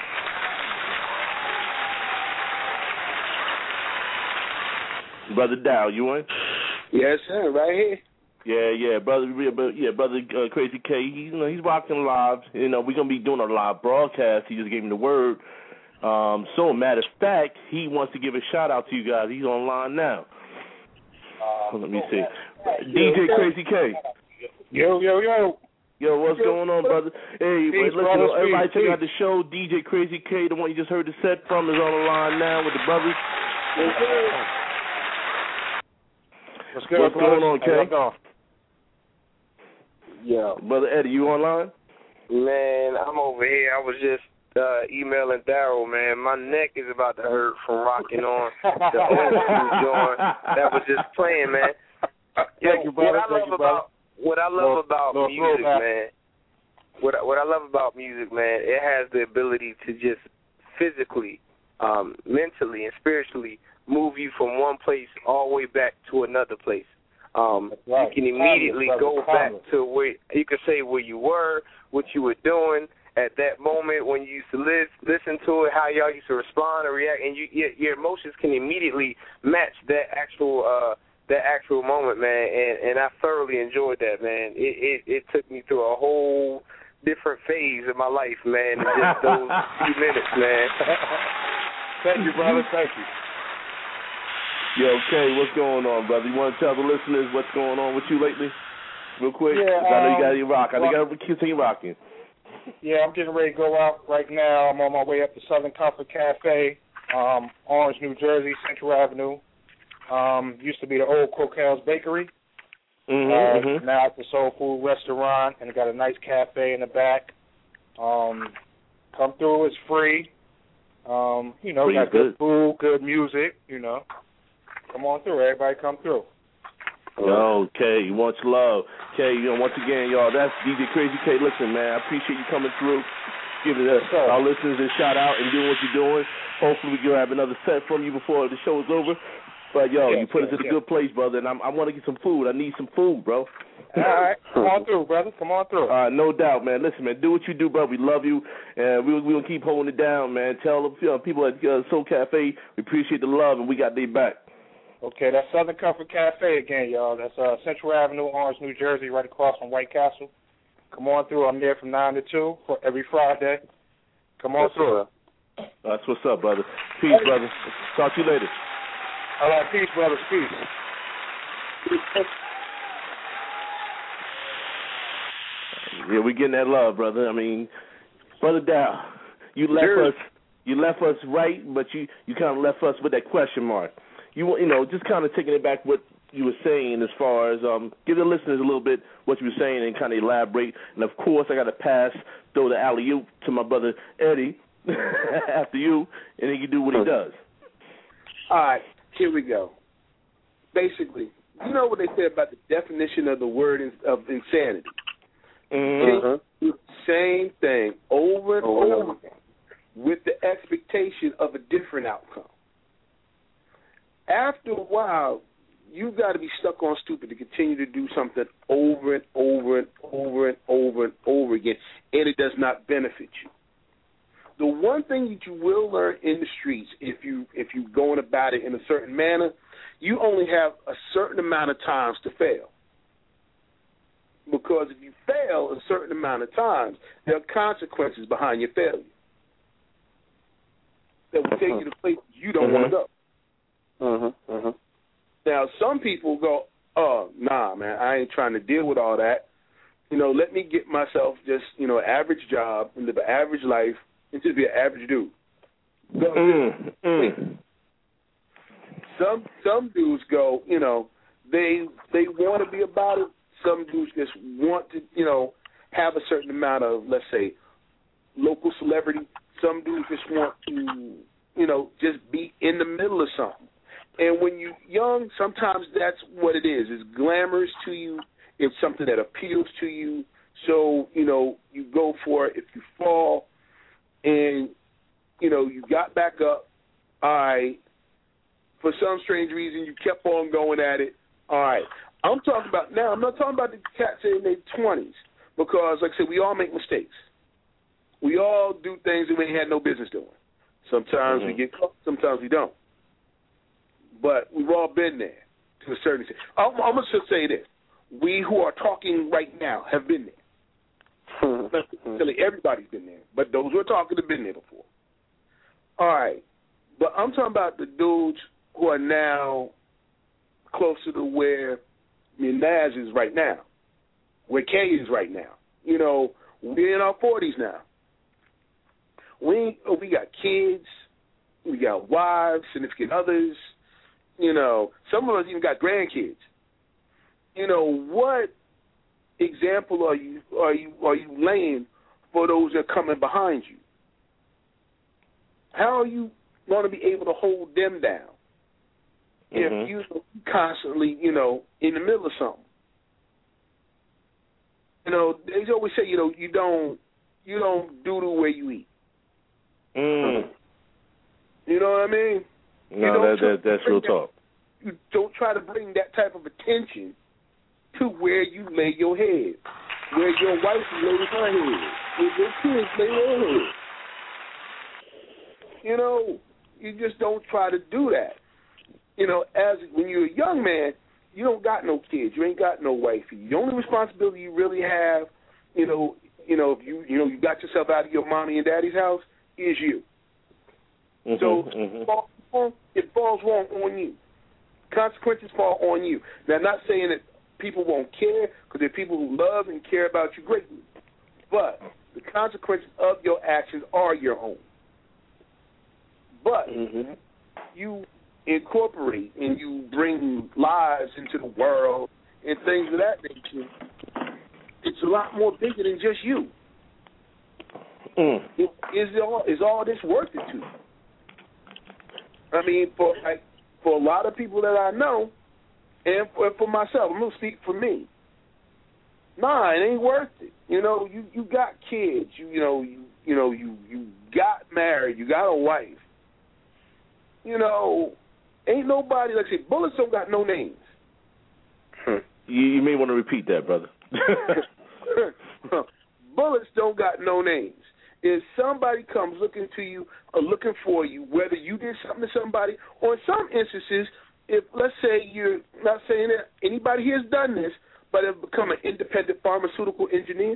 Brother Dow, you in? Yes, sir. Right here. Yeah, yeah, brother. Yeah, brother uh, Crazy K. He, you know, he's rocking live. You know, we're gonna be doing a live broadcast. He just gave me the word. Um, so, matter of fact, he wants to give a shout out to you guys. He's online now. Uh, Let me see. D J Crazy K. Yo, yo, yo. Yo, what's going on, brother? Hey, peace, listen, brothers, everybody peace, check peace. out the show. D J Crazy K, the one you just heard the set from, is on the line now with the brothers. What's good, What's going on, Kay? Yo. Brother Eddie, you online? Man, I'm over here. I was just uh, emailing Daryl, man. My neck is about to hurt from rocking on the old school joint that was just playing, man. Yo, Thank you, brother. What I love Thank you, about what I love Lord, about Lord, music, Lord, man. What I, what I love about music, man, it has the ability to just physically, um, mentally, and spiritually move you from one place all the way back to another place. Um, right. You can immediately Timeless, go brother. back Timeless. to where you can say where you were, what you were doing at that moment when you used to live, listen to it, how y'all used to respond or react, and you, your, your emotions can immediately match that actual uh, that actual moment, man. And, and I thoroughly enjoyed that, man. It, it it took me through a whole different phase of my life, man. In just those few minutes, man. Thank you, brother. Thank you. Yo, Kay, what's going on, brother? You want to tell the listeners what's going on with you lately? Real quick? Yeah, 'Cause I know you got um, to rock. I know you well- got to continue rocking. Yeah, I'm getting ready to go out right now. I'm on my way up to Southern Comfort Cafe, um, Orange, New Jersey, Central Avenue. Um, used to be the old Croquel's Bakery. Mm-hmm, uh, mm-hmm. Now it's a soul food restaurant, and it got a nice cafe in the back. Um, come through, it's free. Um, you know, Free got is good. good food, good music, you know. Come on through, everybody come through. Yo, Kay, much love. Kay, you know, once again, y'all, that's D J Crazy K. Listen, man, I appreciate you coming through, giving us, our listeners a shout out and doing what you're doing. Hopefully we can have another set from you before the show is over. But, yo, Yes, you put yes, us in a yes. good place, brother, and I'm, I want to get some food. I need some food, bro. All right, come on through, brother. Come on through. Uh, no doubt, man. Listen, man, do what you do, bro. We love you, and we we gonna keep holding it down, man. Tell the you know, people at uh, Soul Cafe we appreciate the love, and we got their back. Okay, that's Southern Comfort Cafe again, y'all. That's uh, Central Avenue, Orange, New Jersey, right across from White Castle. Come on through. I'm there from nine to two for every Friday. Come on through. That's what's up, brother. Peace, brother. Talk to you later. All right, peace, brothers. Peace. Yeah, we getting that love, brother. I mean, brother Dow, you left Sure. us, you left us right, but you you kind of left us with that question mark. You you know, just kind of taking it back what you were saying as far as um, give the listeners a little bit what you were saying and kind of elaborate. And of course, I got to pass throw the alley oop to my brother Eddie after you, and he can do what he does. All right, here we go. Basically, you know what they say about the definition of the word in, of insanity? Mm-hmm. Same thing over and Over and over again with the expectation of a different outcome. After a while, you've got to be stuck on stupid to continue to do something over and over and over and over and over again, and it does not benefit you. The one thing that you will learn in the streets, if you if you going about it in a certain manner, you only have a certain amount of times to fail. Because if you fail a certain amount of times, there are consequences behind your failure that will take you to places you don't Mm-hmm. want to go. Mm-hmm. Mm-hmm. Now, some people go, oh, nah, man, I ain't trying to deal with all that. You know, let me get myself just, you know, an average job and live an average life and just be an average dude. Go, Mm, mm. Some some dudes go, you know, they they want to be about it. Some dudes just want to, you know, have a certain amount of, let's say, local celebrity. Some dudes just want to, you know, just be in the middle of something. And when you're young, sometimes that's what it is. It's glamorous to you. It's something that appeals to you. So, you know, you go for it. If you fall and, you know, you got back up, all right, for some strange reason you kept on going at it, all right. I'm talking about now, I'm not talking about the cats in their twenties because, like I said, we all make mistakes. We all do things that we had no business doing. Sometimes mm-hmm. we get caught, sometimes we don't. But we've all been there to a certain extent. I'm, I'm going to just say this. We who are talking right now have been there. Not necessarily everybody's been there, but those who are talking have been there before. All right. But I'm talking about the dudes who are now closer to where Minaj is right now, where Kay is right now. You know, we're in our forties now. We we got kids, we got wives, significant others. You know, some of us even got grandkids. You know, what example are you are you are you laying for those that are coming behind you? How are you going to be able to hold them down mm-hmm. if you constantly, you know, in the middle of something? You know, they always say, you know, you don't you don't doodle where you eat. Mm. You know what I mean? No, that, that that's real talk. That, you don't try to bring that type of attention to where you lay your head, where your wife lays her head, where your kids lay their head. You know, you just don't try to do that. You know, as when you're a young man, you don't got no kids, you ain't got no wifey. The only responsibility you really have, you know, you know, if you you know you got yourself out of your mommy and daddy's house, is you. Mm-hmm, so mm-hmm. it, falls, it falls wrong on you. Consequences fall on you. Now, I'm not saying that people won't care, because there are people who love and care about you greatly. But the consequences of your actions are your own. But mm-hmm. you incorporate and you bring lives into the world and things of that nature. It's a lot more bigger than just you. Mm. Is, is, all, is all this worth it to you? I mean, for like for a lot of people that I know, and for, for myself, I'm going to speak for me. Nah, it ain't worth it. You know, you, you got kids. You you know you you know you, you got married. You got a wife. You know, ain't nobody, like I say, bullets don't got no names. You, you may want to repeat that, brother. Bullets don't got no names. If somebody comes looking to you or looking for you, whether you did something to somebody, or in some instances, if, let's say, you're not saying that anybody here has done this, but have become an independent pharmaceutical engineer.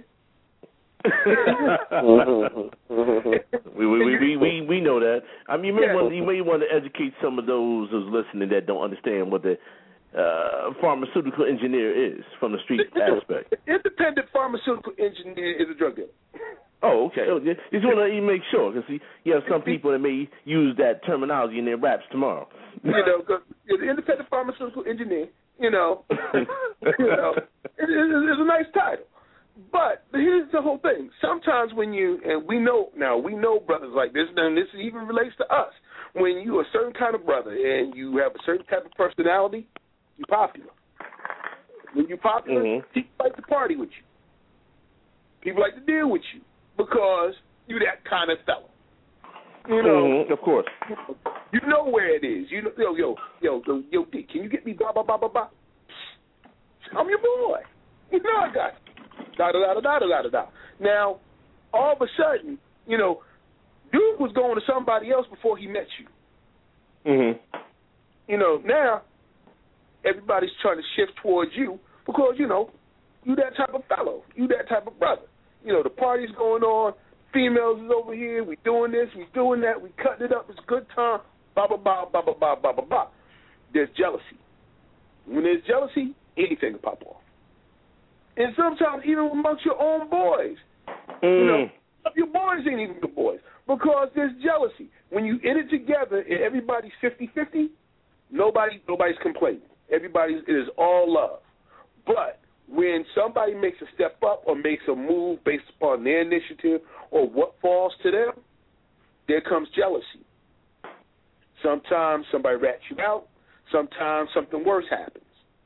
we, we, we, we, we know that. I mean, you may, yeah. want, you may want to educate some of those who's listening that don't understand what the uh, pharmaceutical engineer is from the street aspect. Independent pharmaceutical engineer is a drug dealer. Oh, okay. Oh, you just want to make sure, because you have some people that may use that terminology in their raps tomorrow. You know, because the independent pharmaceutical engineer, you know, you know, it, it, it's a nice title. But here's the whole thing. Sometimes when you, and we know, now we know brothers like this, and this even relates to us. When you're a certain kind of brother and you have a certain type of personality, you're popular. When you're popular, mm-hmm. people like to party with you. People like to deal with you because you're that kind of fellow. You know, mm-hmm, of course. You know where it is. You know, yo, yo, yo, yo, yo, D, can you get me blah, blah, blah, blah, blah? I'm your boy. You know I got you. Da, da, da, da, da, da, da. Now, all of a sudden, you know, dude was going to somebody else before he met you. Mm-hmm. You know, now everybody's trying to shift towards you because, you know, you that type of fellow. You that type of brother. You know, the party's going on. Females is over here. We doing this. We doing that. We cutting it up. It's a good time. Blah, blah, blah, blah, blah, blah, blah, blah, blah. There's jealousy. When there's jealousy, anything can pop off. And sometimes even amongst your own boys. Mm. You know, your boys ain't even the boys because there's jealousy. When you in it together and everybody's fifty-fifty, nobody, nobody's complaining. Everybody's, it is all love. But when somebody makes a step up or makes a move based upon their initiative or what falls to them, there comes jealousy. Sometimes somebody rats you out. Sometimes something worse happens.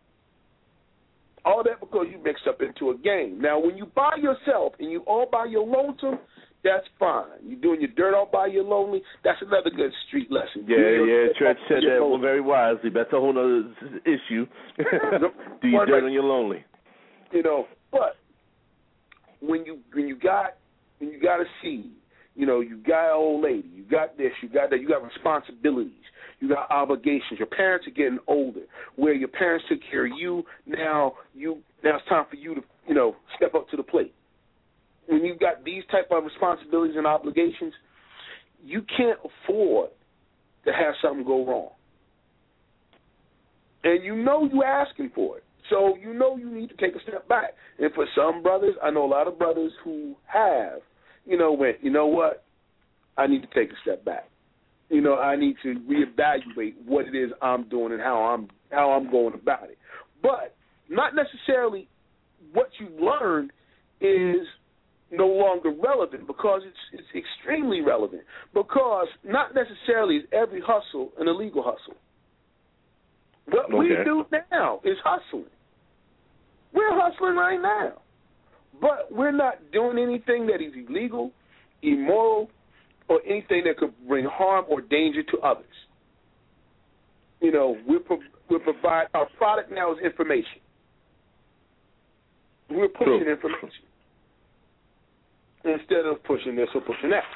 All that because you mixed up into a game. Now, when you by yourself and you all by your lonesome, that's fine. You're doing your dirt all by your lonely. That's another good street lesson. Yeah, yeah. Church said that one very wisely. That's a whole other issue. Do your dirt on your lonely. You know, but when you when you got when you got a seed, you know, you got an old lady, you got this, you got that, you got responsibilities. You got obligations. Your parents are getting older. Where your parents took care of you, now you now it's time for you to, you know, step up to the plate. When you've got these type of responsibilities and obligations, you can't afford to have something go wrong. And you know you're asking for it. So you know you need to take a step back. And for some brothers, I know a lot of brothers who have, you know, went, you know what, I need to take a step back. You know, I need to reevaluate what it is I'm doing and how I'm how I'm going about it. But not necessarily what you learned is no longer relevant, because it's it's extremely relevant. Because not necessarily is every hustle an illegal hustle. What okay. we do now is hustling. We're hustling right now. But we're not doing anything that is illegal, immoral, or anything that could bring harm or danger to others. You know, we pro- we provide, our product now is information. We're pushing True. information instead of pushing this or pushing that.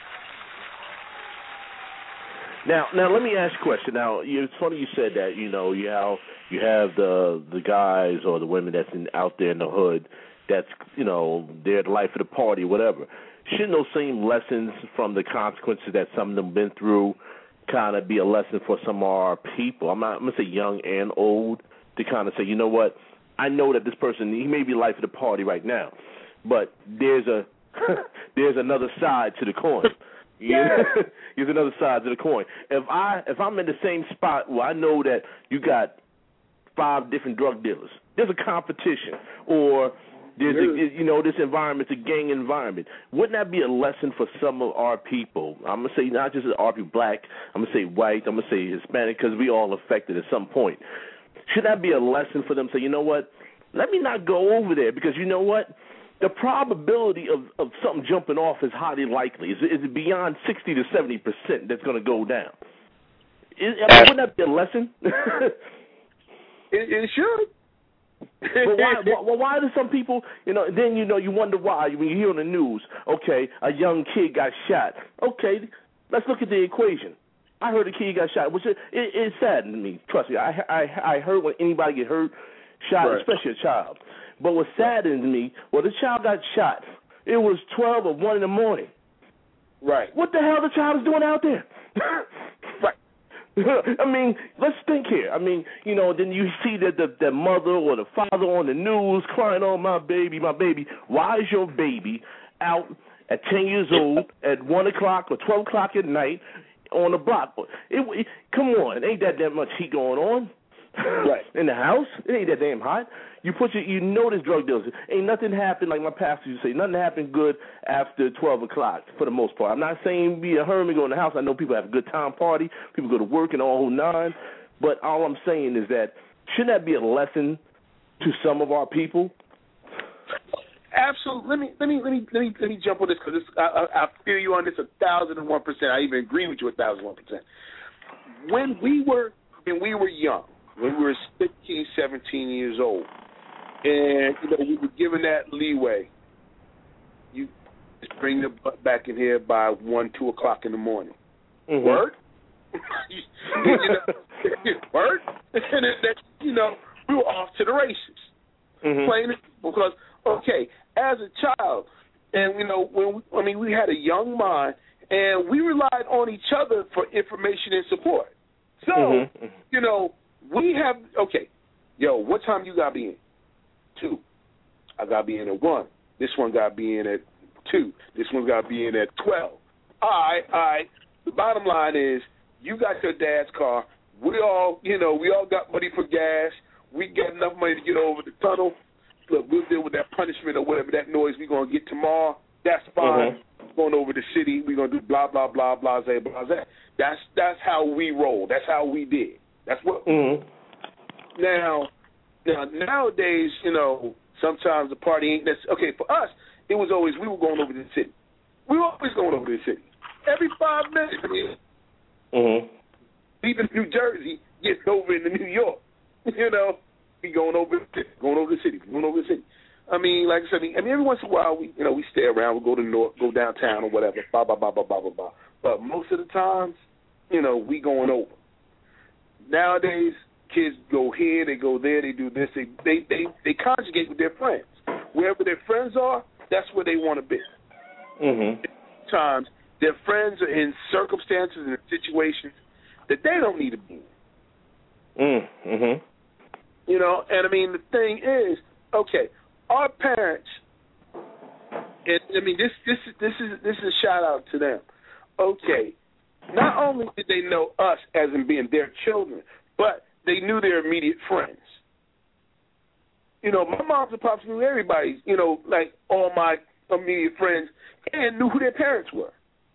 Now, now let me ask you a question. Now, it's funny you said that. You know, you have you have the the guys or the women that's in, out there in the hood. That's, you know, they're the life of the party, whatever. Shouldn't those same lessons from the consequences that some of them been through kind of be a lesson for some of our people? I'm not I'm gonna say young and old, to kind of say, you know what? I know that this person, he may be life of the party right now, but there's a there's another side to the coin. Yeah. There's another side to the coin. If I if I'm in the same spot where I know that you got five different drug dealers, there's a competition, or there's a, you know, this environment's a gang environment. Wouldn't that be a lesson for some of our people? I'm gonna say not just our people, black. I'm gonna say white. I'm gonna say Hispanic, because we all affected at some point. Should that be a lesson for them? Say, you know what? Let me not go over there, because you know what? The probability of, of something jumping off is highly likely. Is, is it beyond sixty to seventy percent that's going to go down? Is, I mean, wouldn't that be a lesson? it, it should. But why, why, why do some people, you know, then, you know, you wonder why when you hear on the news, okay, a young kid got shot. Okay, let's look at the equation. I heard a kid got shot, which it, it, it saddened me. Trust me, I, I, I heard when anybody get hurt, shot, right. especially a child. But what saddened me, well, the child got shot. It was twelve or one in the morning. Right. What the hell the child is doing out there? Right. I mean, let's think here. I mean, you know, then you see that the, the mother or the father on the news crying, oh, my baby, my baby. Why is your baby out at ten years old at one o'clock or twelve o'clock at night on the block? It, it, come on, ain't that that much heat going on? Right. In the house? It ain't that damn hot. You put your, you know there's drug dealers. Ain't nothing happened, like my pastor used to say, nothing happened good after twelve o'clock for the most part. I'm not saying be a hermit, go in the house. I know people have a good time party. People go to work and all whole nine. But all I'm saying is that shouldn't that be a lesson to some of our people? Absolutely. Let me let me let me let me let me jump on this, because I, I, I feel you on this a thousand and one percent. I even agree with you a thousand and one percent. When we were when we were young, when we were fifteen, seventeen years old, and you know we were given that leeway, you just bring the butt back in here by one, two o'clock in the morning. Mm-hmm. Word, you know, word, and that you know we were off to the races. Mm-hmm. Plain because okay, as a child, and you know when we, I mean we had a young mind, and we relied on each other for information and support. So mm-hmm. you know. We have, okay, yo, what time you got to be in? Two. I got to be in at one. This one got to be in at two. This one got to be in at twelve. All right, all right. The bottom line is you got your dad's car. We all, you know, we all got money for gas. We got enough money to get over the tunnel. Look, we'll deal with that punishment or whatever that noise we're going to get tomorrow. That's fine. Mm-hmm. going over the city. We're gonna do blah blah blah blah blah blah. That's that's how we roll. That's how we did. That's what. Mm-hmm. Now, now nowadays, you know, sometimes the party ain't necessarily okay. For us, it was always we were going over to the city. We were always going over to the city. Every five minutes. I mean, mm-hmm. Even New Jersey gets over into New York. You know, we going over, going over the city, going over the city. I mean, like I said, I mean, every once in a while, we, you know, we stay around, we go to north, go downtown or whatever, blah, blah, blah, blah, blah, blah, blah. But most of the times, you know, we going over. Nowadays, kids go here, they go there, they do this, they they they, they conjugate with their friends. Wherever their friends are, that's where they want to be. Mm-hmm. Times, their friends are in circumstances and situations that they don't need to be in. Mm-hmm. You know, and I mean, the thing is, okay, our parents, and I mean, this this this is this is a shout out to them. Okay, not only did they know us as in being their children, but they knew their immediate friends. You know, my moms and pops knew everybody. You know, like all my immediate friends, and knew who their parents were.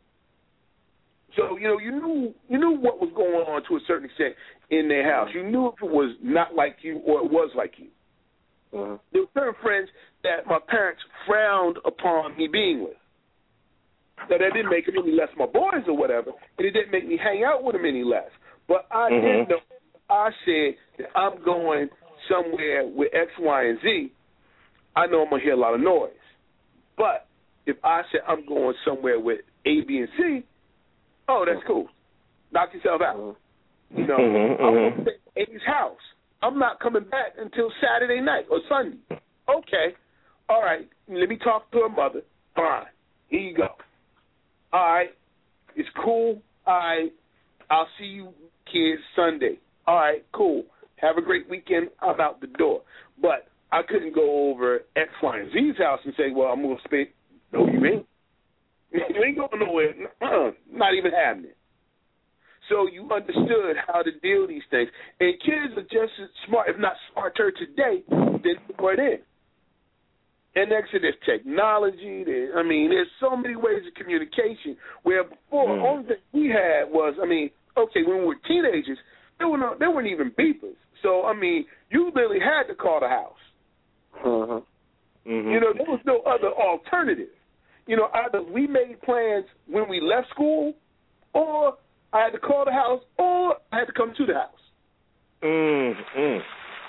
So you know, you knew you knew what was going on to a certain extent in their house. You knew if it was not like you or it was like you. Uh-huh. There were certain friends that my parents frowned upon me being with. Now, that didn't make them any less my boys or whatever, and it didn't make me hang out with them any less. But I mm-hmm. did know, I said that I'm going somewhere with X, Y, and Z, I know I'm going to hear a lot of noise. But if I said I'm going somewhere with A, B, and C, oh, that's cool. Knock yourself out. You know, mm-hmm, I'm mm-hmm. going to stay at A's house. I'm not coming back until Saturday night or Sunday. Okay. All right. Let me talk to her mother. Fine. Here you go. All right. It's cool. All right. I'll see you kids Sunday. All right. Cool. Have a great weekend. I'm out the door. But I couldn't go over X, Y, and Z's house and say, well, I'm going to spend. No, you ain't. You ain't going nowhere. Uh-uh. Not even happening. So you understood how to deal with these things. And kids are just as smart, if not smarter today, than they were then. And next to this technology, there, I mean, there's so many ways of communication where before, mm. the only thing we had was, I mean, okay, when we were teenagers, there, were no, there weren't even beepers. So, I mean, you literally had to call the house. Uh-huh. Mm-hmm. You know, there was no other alternative. You know, either we made plans when we left school or I had to call the house, or I had to come to the house. Mm-hmm.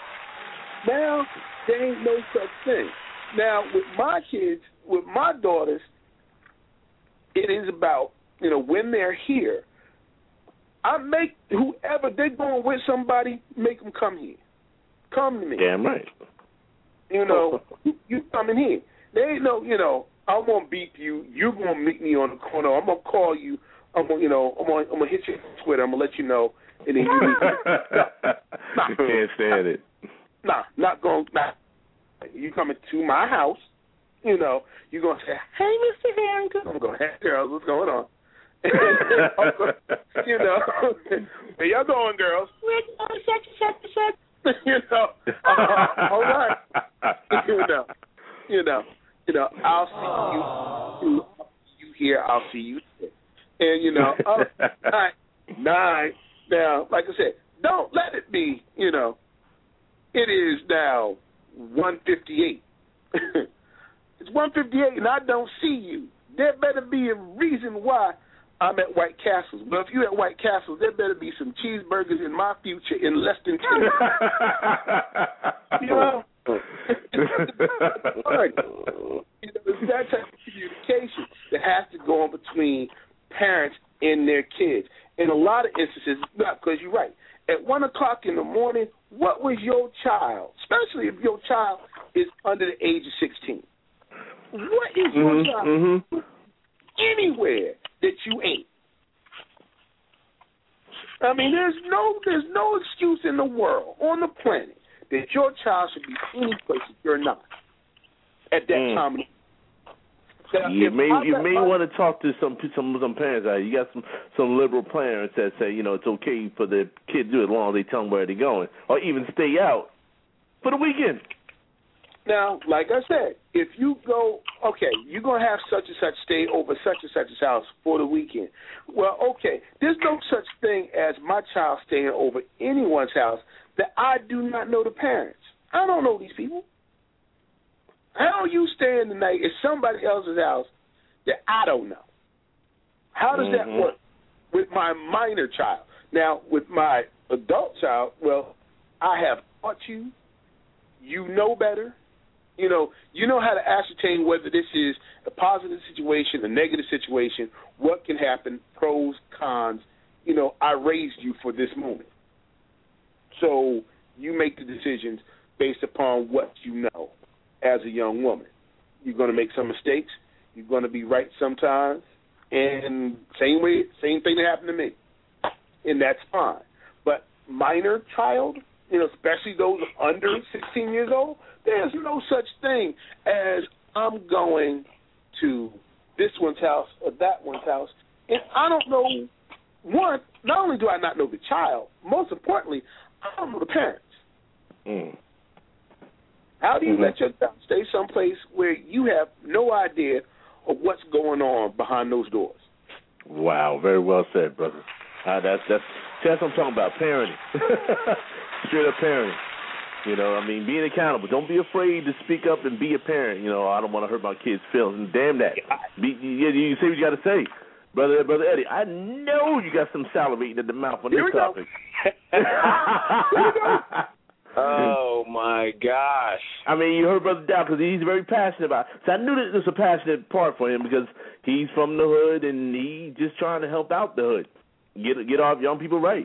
Now, there ain't no such thing. Now, with my kids, with my daughters, it is about, you know, when they're here, I make whoever they're going with somebody, make them come here. Come to me. Damn right. You know, you, you coming here. There ain't no, you know, I'm going to beat you. You're going to meet me on the corner. I'm going to call you. I'm gonna, you know, I'm gonna, I'm gonna hit you on Twitter. I'm gonna let you know, and then you. Nah, you can't stand it. Nah, not going. Nah, you coming to my house? You know, you're gonna say, "Hey, Mister Harrington." I'm going, "Hey, girls, what's going on?" You know, where y'all going, girls? We're going such and such and such. You know, uh, all right. You know, you know, you know. I'll see you. I'll see you here. I'll see you there. And, you know, oh, nine, nine. Now, like I said, don't let it be, you know, it is now one fifty-eight. It's one fifty-eight, and I don't see you. There better be a reason why I'm at White Castles. But if you're at White Castles, there better be some cheeseburgers in my future in less than two. You know? You know, it's that type of communication that has to go on between parents and their kids. In a lot of instances, not because you're right. At one o'clock in the morning, what was your child, especially if your child is under the age of sixteen, what is your mm-hmm, child mm-hmm. anywhere that you ain't? I mean, there's no there's no excuse in the world, on the planet, that your child should be any place that you're not at that mm. time of the You may you may want to talk to some some some parents out. You got some, some liberal parents that say, you know, it's okay for the kid to do it as long as they tell them where they're going, or even stay out for the weekend. Now, like I said, if you go, okay, you're going to have such and such stay over such and such's house for the weekend. Well, okay, there's no such thing as my child staying over anyone's house that I do not know the parents. I don't know these people. How are you staying the night at somebody else's house that I don't know? How does mm-hmm. that work with my minor child? Now, with my adult child, well, I have taught you. You know better. You know, you know how to ascertain whether this is a positive situation, a negative situation, what can happen, pros, cons. You know, I raised you for this moment. So you make the decisions based upon what you know as a young woman. You're going to make some mistakes. You're going to be right sometimes. And same way, same thing that happened to me. And that's fine. But minor child, you know, especially those under sixteen years old, there's no such thing as I'm going to this one's house or that one's house. And I don't know, one, not only do I not know the child, most importantly, I don't know the parents. Mm. How do you mm-hmm. let your child stay someplace where you have no idea of what's going on behind those doors? Wow, very well said, brother. Uh, that's, that's, that's what I'm talking about, parenting. Straight up parenting. You know, I mean, being accountable. Don't be afraid to speak up and be a parent. You know, I don't want to hurt my kids' feelings. And damn that. Be, you, you say what you got to say. Brother brother Eddie, I know you got some salivating at the mouth on Here this we topic. Oh, my gosh. I mean, you heard Brother Dow because he's very passionate about it. So I knew that this was a passionate part for him because he's from the hood and he's just trying to help out the hood. Get get our young people right.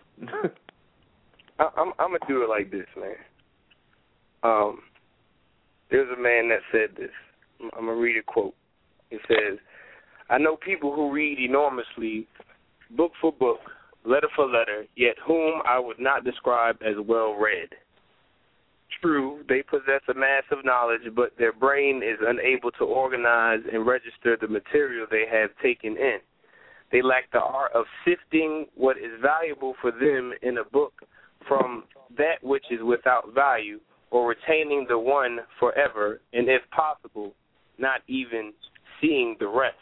I, I'm, I'm going to do it like this, man. Um, there's a man that said this. I'm going to read a quote. It says, I know people who read enormously, book for book, letter for letter, yet whom I would not describe as well-read. True, they possess a mass of knowledge, but their brain is unable to organize and register the material they have taken in. They lack the art of sifting what is valuable for them in a book from that which is without value, or retaining the one forever, and if possible, not even seeing the rest.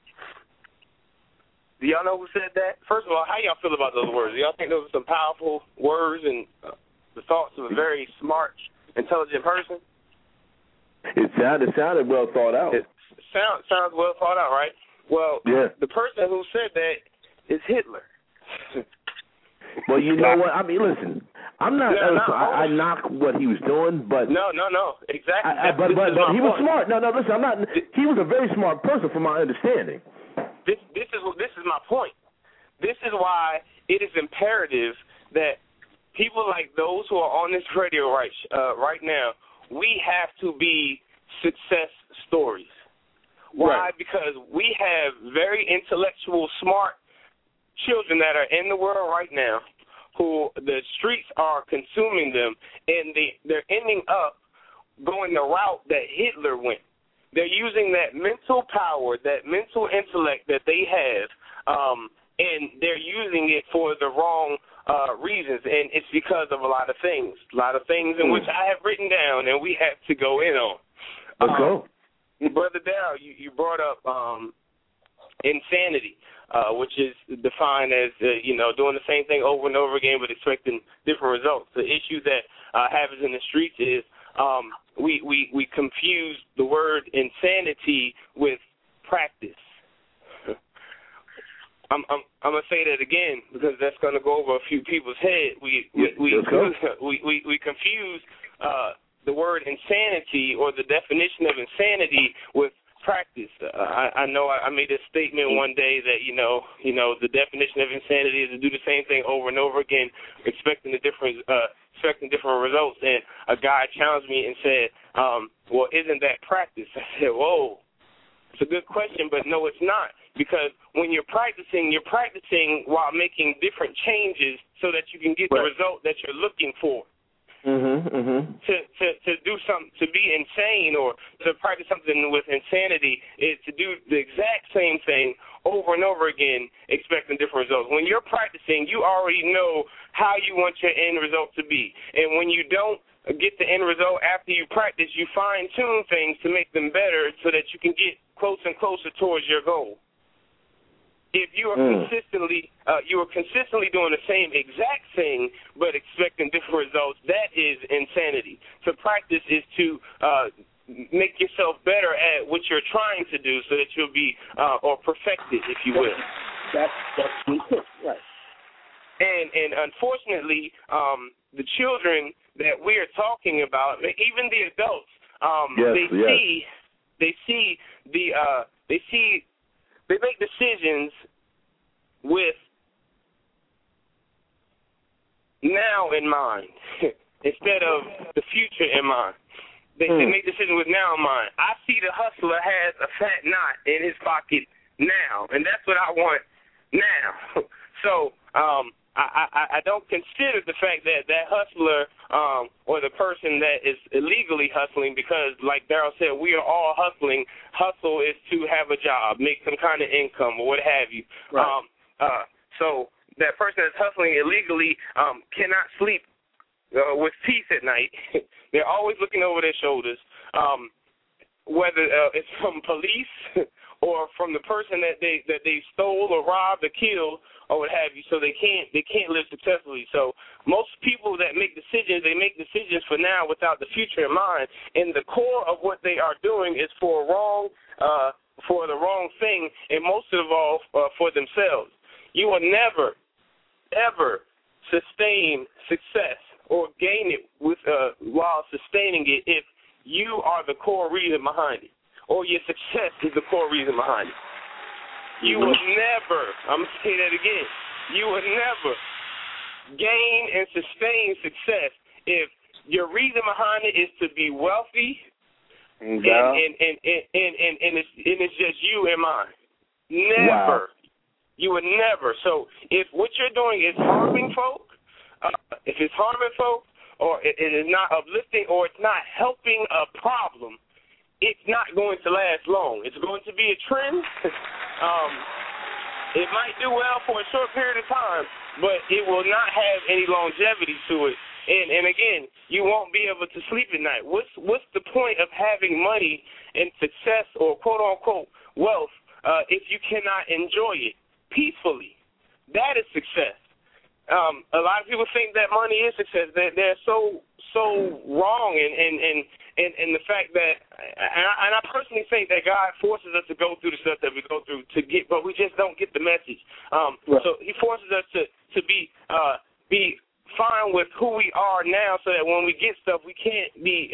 Do y'all know who said that? First of all, how y'all feel about those words? Do y'all think those are some powerful words and uh, the thoughts of a very smart, intelligent person? It sounded, it sounded well thought out. It sound, sounds well thought out, right? Well, yeah. The person who said that is Hitler. Well, you know what? I mean, listen, I'm not. No, no, I, I knock what he was doing, but no, no, no, exactly. I, I, but but, but he was smart. No, no, listen, I'm not. He was a very smart person, from my understanding. This this is this is my point. This is why it is imperative that people like those who are on this radio right uh, right now, we have to be success stories. Why? Right. Because we have very intellectual, smart children that are in the world right now who the streets are consuming them, and they, they're ending up going the route that Hitler went. They're using that mental power, that mental intellect that they have, um, and they're using it for the wrong uh, reasons, and it's because of a lot of things, a lot of things in mm. which I have written down, and we have to go in on. Let's um, go. Brother Darrell, you, you brought up um, insanity, uh, which is defined as, uh, you know, doing the same thing over and over again but expecting different results. The issue that uh, happens in the streets is um, we, we, we confuse the word insanity with practice. I'm I'm I'm gonna say that again because that's gonna go over a few people's head. We we we we, we, we confuse uh, the word insanity or the definition of insanity with practice. Uh, I, I know I, I made a statement one day that you know you know the definition of insanity is to do the same thing over and over again, expecting the different uh, expecting different results. And a guy challenged me and said, um, "Well, isn't that practice?" I said, "Whoa, it's a good question, but no, it's not." Because when you're practicing, you're practicing while making different changes so that you can get right. the result that you're looking for. Mm-hmm, mm-hmm. To, to to do something, to be insane or to practice something with insanity is to do the exact same thing over and over again, expecting different results. When you're practicing, you already know how you want your end result to be. And when you don't get the end result after you practice. You fine-tune things to make them better so that you can get closer and closer towards your goal. If you are mm. consistently, uh, you are consistently doing the same exact thing but expecting different results, that is insanity. So practice is to uh, make yourself better at what you're trying to do so that you'll be, uh, or perfect it, if you will. That's that's right. And and unfortunately, um, the children that we are talking about, even the adults, um, yes, they yes. see, they see the, uh, they see. They make decisions with now in mind instead of the future in mind. They, mm. they make decisions with now in mind. I see the hustler has a fat knot in his pocket now, and that's what I want now. So um, I, I, I don't consider the fact that that hustler um, or the person that is illegally hustling, because like Daryl said, we are all hustling. Hustle is to have a job, make some kind of income or what have you. Right. Um, uh, so that person that's hustling illegally um, cannot sleep uh, with peace at night. They're always looking over their shoulders, um, whether uh, it's from police or from the person that they that they stole or robbed or killed or what have you. So they can't they can't live successfully. So most people that make decisions, they make decisions for now without the future in mind. And the core of what they are doing is for wrong uh, for the wrong thing, and most of all uh, for themselves. You will never ever sustain success or gain it with uh, while sustaining it if you are the core reason behind it, or your success is the core reason behind it. You will never, I'm going to say that again, you will never gain and sustain success if your reason behind it is to be wealthy and, yeah. and, and, and, and, and, and, it's, and it's just you and mine. Never. Wow. You would never. So if what you're doing is harming folk, uh, if it's harming folk, or it, it is not uplifting, or it's not helping a problem, it's not going to last long. It's going to be a trend. um, it might do well for a short period of time, but it will not have any longevity to it. And, and again, you won't be able to sleep at night. What's what's the point of having money and success or quote-unquote wealth uh, if you cannot enjoy it peacefully? That is success. Um, a lot of people think that money is success. They're, they're so so wrong, and and, and, and and the fact that, and I, and I personally think that God forces us to go through the stuff that we go through to get, but we just don't get the message. Um, right. So He forces us to to be uh, be fine with who we are now, so that when we get stuff, we can't be.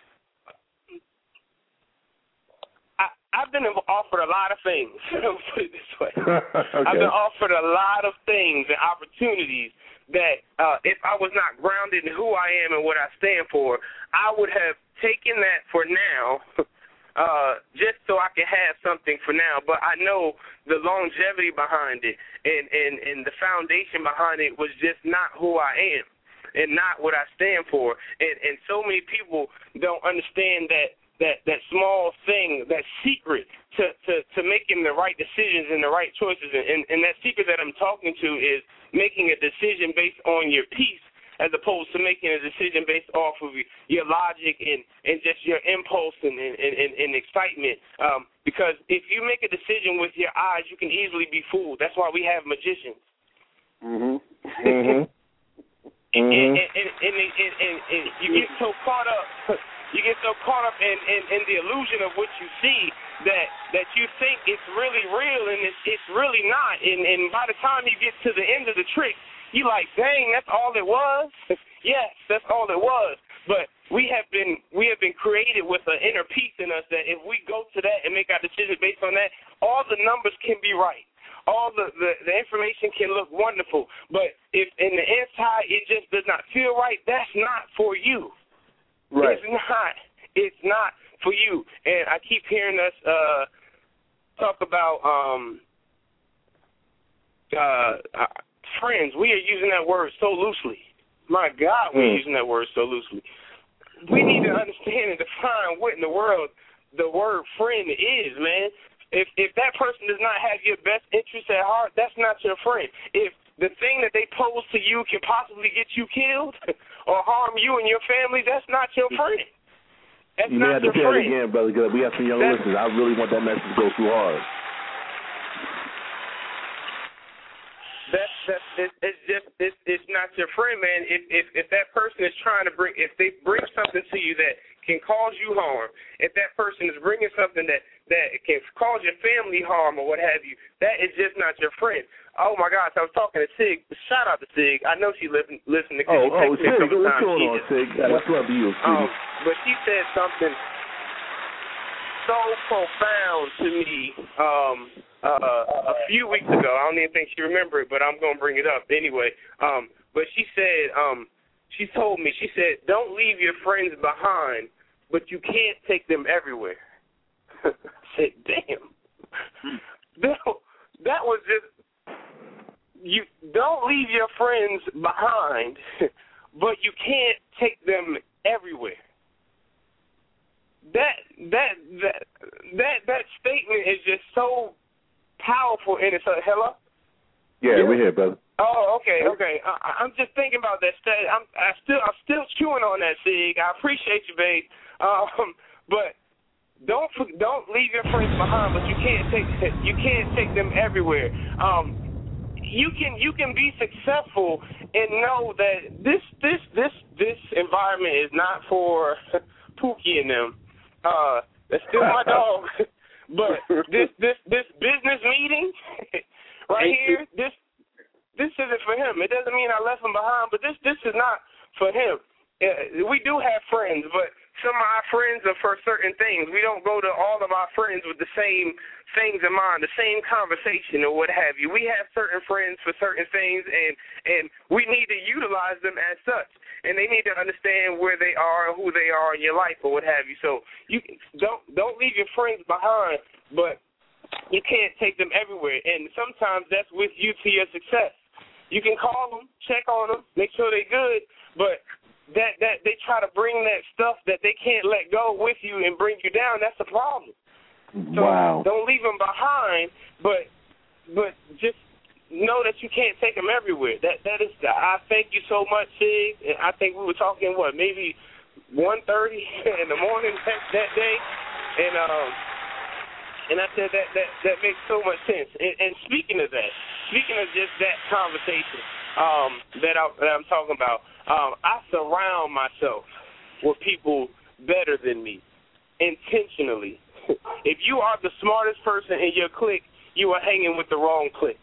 I've been offered a lot of things. Put it this way. Okay. I've been offered a lot of things and opportunities that uh, if I was not grounded in who I am and what I stand for, I would have taken that for now uh, just so I could have something for now. But I know the longevity behind it and, and, and the foundation behind it was just not who I am and not what I stand for. And, and so many people don't understand that That, that small thing, that secret to, to, to making the right decisions and the right choices. And, and that secret that I'm talking to is making a decision based on your peace as opposed to making a decision based off of your logic and, and just your impulse and, and, and, and excitement. Um, because if you make a decision with your eyes, you can easily be fooled. That's why we have magicians. Mm-hmm. Mm-hmm. And, and, and, and, and, and, and, and you get so caught up... You get so caught up in, in, in the illusion of what you see that, that you think it's really real, and it's, it's really not. And, and by the time you get to the end of the trick, you're like, dang, that's all it was? Yes, that's all it was. But we have been we have been created with an inner peace in us that if we go to that and make our decisions based on that, all the numbers can be right. All the, the, the information can look wonderful. But if in the inside it just does not feel right, that's not for you. Right. It's not. It's not for you. And I keep hearing us uh, talk about um, uh, uh, friends. We are using that word so loosely. My God, we're mm. using that word so loosely. We need to understand and define what in the world the word friend is, man. If if that person does not have your best interest at heart, that's not your friend. If the thing that they pose to you can possibly get you killed or harm you and your family, that's not your friend. That's you may not have to your say friend. it again, brother, because we have some young that's, listeners. I really want that message to go through hard. That's that's it's, it's just it's it's not your friend, man. If if if that person is trying to bring, if they bring something to you that can cause you harm, if that person is bringing something that that can cause your family harm or what have you, that is just not your friend. Oh my gosh, I was talking to Sig. Shout out to Sig. I know she listened listening. Oh, she oh, Sig, what's going on, just, Sig? What's up to you, Sig? Um, but she said something so profound to me um, uh, a few weeks ago. I don't even think she remembered it, but I'm going to bring it up anyway. Um, but she said, um, she told me, she said, don't leave your friends behind, but you can't take them everywhere. I said, damn. that, that was just, you don't leave your friends behind, but you can't take them everywhere. That that that that that statement is just so powerful in it. So, hello? Yeah, yeah, we're here, brother. Oh, okay, okay. I, I'm just thinking about that. Stat. I'm I still I'm still chewing on that, Sig. I appreciate you, babe. Um, but don't don't leave your friends behind. But you can't take you can't take them everywhere. Um, you can you can be successful and know that this this this this environment is not for Pookie and them. Uh, that's still my dog. But this this this business meeting right here, this this isn't for him. It doesn't mean I left him behind, but this this is not for him. Uh, we do have friends, but some of our friends are for certain things. We don't go to all of our friends with the same things in mind, the same conversation or what have you. We have certain friends for certain things, and and we need to utilize them as such. And they need to understand where they are and who they are in your life or what have you. So you don't don't leave your friends behind, but you can't take them everywhere. And sometimes that's with you to your success. You can call them, check on them, make sure they're good, but that that they try to bring that stuff that they can't let go with you and bring you down, that's a problem. So wow. Don't leave them behind, but but just know that you can't take them everywhere. That that is. I thank you so much, Sig. And I think we were talking what maybe one thirty in the morning that, that day, and um, and I said that that that makes so much sense. And, and speaking of that, speaking of just that conversation um, that, I, that I'm talking about, um, I surround myself with people better than me intentionally. If you are the smartest person in your clique, you are hanging with the wrong clique.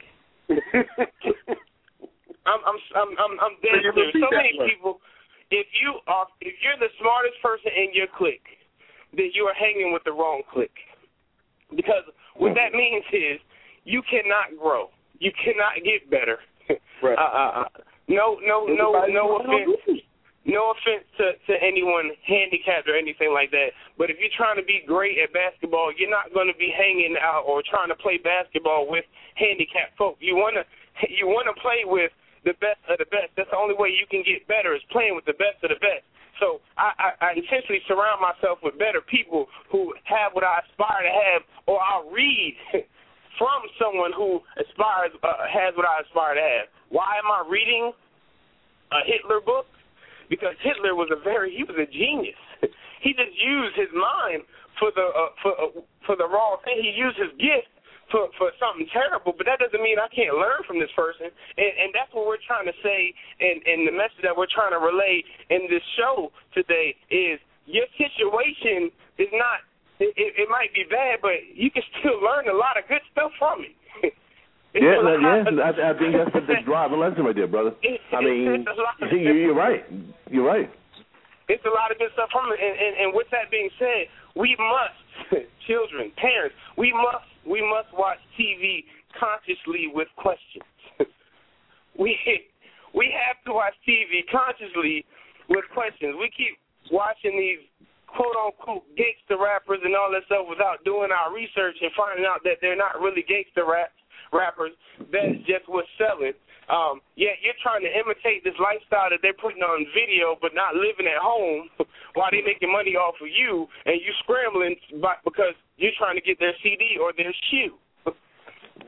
I'm I'm I'm I'm, I'm dead serious. So many people. If you are, if you're the smartest person in your clique, then you are hanging with the wrong clique. Because what that means is you cannot grow. You cannot get better. Right. Uh, uh, no, no, no, no offense. No offense to, to anyone handicapped or anything like that, but if you're trying to be great at basketball, you're not going to be hanging out or trying to play basketball with handicapped folk. You want to you want to play with the best of the best. That's the only way you can get better is playing with the best of the best. So I, I, I intentionally surround myself with better people who have what I aspire to have, or I'll read from someone who aspires uh, has what I aspire to have. Why am I reading a Hitler book? Because Hitler was a very, he was a genius. He just used his mind for the uh, for uh, for the wrong thing. He used his gift for, for something terrible, but that doesn't mean I can't learn from this person. And, and that's what we're trying to say, and, and the message that we're trying to relay in this show today is your situation is not, it, it, it might be bad, but you can still learn a lot of good stuff from it. It's yeah, no, yeah, I, I think that's the big driving lesson right there, brother. I mean, you're right. You're right. It's a lot of good stuff from it, and, and, and with that being said, we must, children, parents, we must, we must watch T V consciously with questions. we we have to watch T V consciously with questions. We keep watching these quote-unquote gangster rappers and all that stuff without doing our research and finding out that they're not really gangster raps. rappers, that's just what's selling. Um, yeah, you're trying to imitate this lifestyle that they're putting on video but not living at home while they're making money off of you, and you scrambling by, because you're trying to get their C D or their shoe.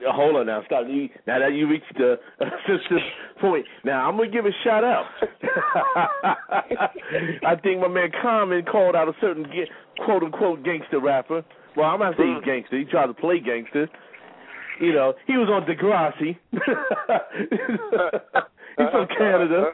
hold on now, stop. You, now that you reached the sensitive point, now I'm gonna give a shout out. I think my man Common called out a certain quote unquote gangster rapper. Well, I'm not saying he's gangster. He tried to play gangster. You know, he was on Degrassi. He's from Canada.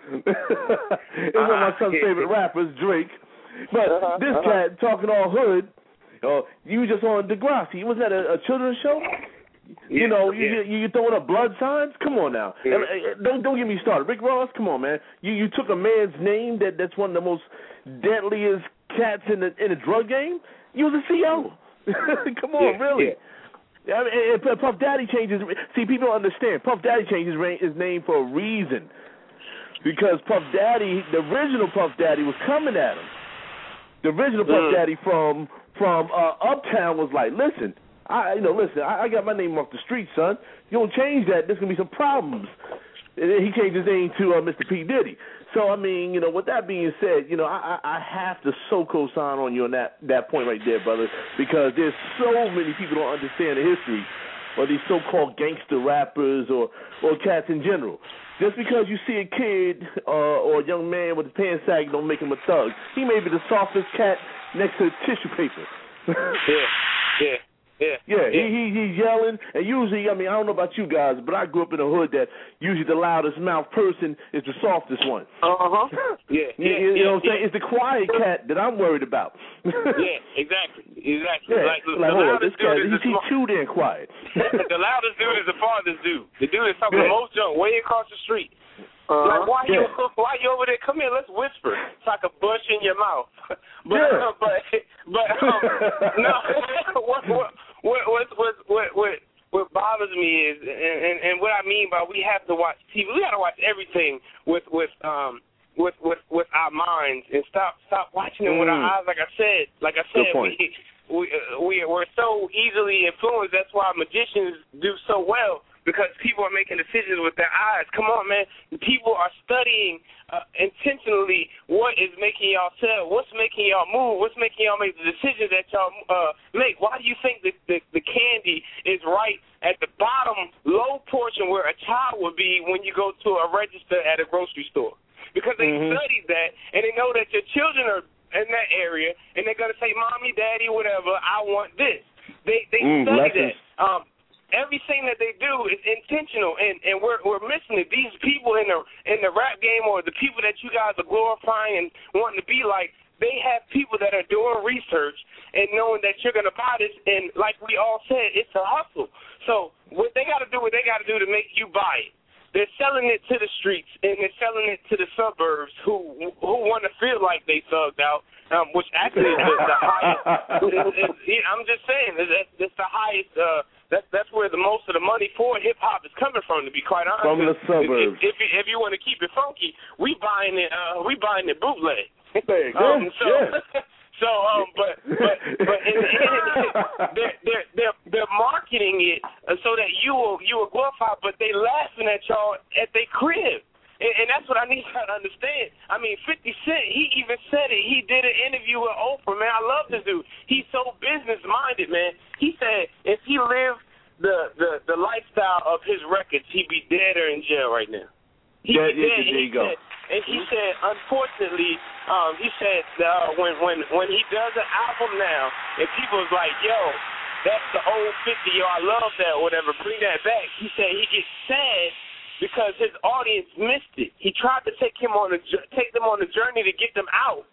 He's one of my son's favorite rappers, Drake. But uh-huh, this uh-huh. cat talking all hood. Oh, you were just on Degrassi. Was that a, a children's show? Yeah, you know, yeah. you you throwing up blood signs? Come on now. Yeah. Don't don't get me started. Rick Ross, come on, man. You you took a man's name that, that's one of the most deadliest cats in the in the drug game. You was a C O. Come on, yeah, really. Yeah. I mean, Puff Daddy changes. See, people don't understand. Puff Daddy changed his, his name for a reason. Because Puff Daddy, the original Puff Daddy, was coming at him. The original Puff mm. Daddy from from uh, Uptown was like, listen, I you know, listen, I, I got my name off the street, son. You don't change that, there's gonna be some problems. And then he changed his name to uh, Mister P. Diddy. So I mean, you know, with that being said, you know, I, I have to so co-sign on you on that that point right there, brother, because there's so many people don't understand the history of these so-called gangster rappers or or cats in general. Just because you see a kid uh, or a young man with his pants sagging don't make him a thug. He may be the softest cat next to tissue paper. yeah, yeah, yeah. Yeah, he, he he's yelling, and usually, I mean, I don't know about you guys, but I grew up in a hood that usually the loudest mouth person is the softest one. Uh-huh. Yeah, yeah, you, you yeah, know what I'm yeah. saying? It's the quiet cat that I'm worried about. yeah, exactly, exactly. Yeah. Like, like the hold on, this cat, is he's small... too damn quiet. The loudest dude is the farthest dude. The dude is talking yeah. the most junk way across the street. Uh-huh. Like, why yeah. you why you over there? Come here, let's whisper. It's like a bush in your mouth. But yeah. uh, but but um, no. what what what what what what what bothers me is, and, and and what I mean by we have to watch T V. We got to watch everything with with um with with with our minds and stop stop watching it mm. with our eyes. Like I said, like I said, we we uh, we we're so easily influenced. That's why magicians do so well. Because people are making decisions with their eyes. Come on, man. People are studying uh, intentionally what is making y'all sell, what's making y'all move, what's making y'all make the decisions that y'all uh, make. Why do you think the, the, the candy is right at the bottom, low portion where a child would be when you go to a register at a grocery store? Because they mm-hmm. studied that, and they know that your children are in that area, and they're going to say, Mommy, Daddy, whatever, I want this. They, they mm, study lessons. that. Um, Everything that they do is intentional, and, and we're we're missing it. These people in the in the rap game, or the people that you guys are glorifying and wanting to be like, they have people that are doing research and knowing that you're going to buy this. And like we all said, it's a hustle. So what they got to do, what they got to do to make you buy it. They're selling it to the streets, and they're selling it to the suburbs who who want to feel like they thugged out, um, which actually is the, the highest. It, it, I'm just saying, it's, it's the highest. Uh, That's that's where the most of the money for hip hop is coming from. To be quite honest, from the suburbs. If, if, if you, if you want to keep it funky, we buying it. Uh, we buying it bootleg. There you um, go. so, yeah. so um, but but but in the end, they're they're they're, they're marketing it so that you will you will glorify, but they laughing at y'all at their crib. And, and that's what I need y'all to understand. I mean, fifty Cent, he even said it. He did an interview with Oprah, man. I love this dude. He's so business-minded, man. He said if he lived the, the, the lifestyle of his records, he'd be dead or in jail right now. He'd yeah, be yeah, dead. there you go. Said, and he said, unfortunately, um, he said uh, when, when, when he does an album now, and people's like, yo, that's the old fifty, yo, I love that, or whatever, bring that back. He said he gets sad because his audience missed it. He tried to take him on a take them on the journey to get them out,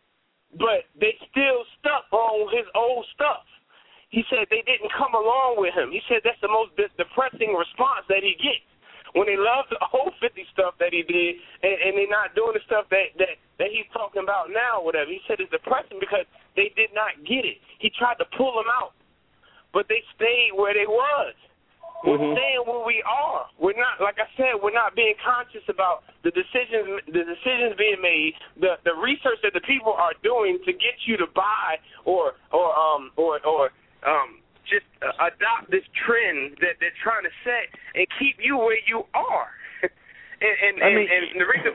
but they still stuck on his old stuff. He said they didn't come along with him. He said that's the most de- depressing response that he gets when they love the old fifty stuff that he did, and, and they're not doing the stuff that, that, that he's talking about now, or whatever. He said it's depressing because they did not get it. He tried to pull them out, but they stayed where they was. We're mm-hmm. staying where we are. We're not, like I said, we're not being conscious about the decisions, the decisions being made, the the research that the people are doing to get you to buy or or um or or um just uh, adopt this trend that they're trying to set and keep you where you are. and and, I mean, and and the reason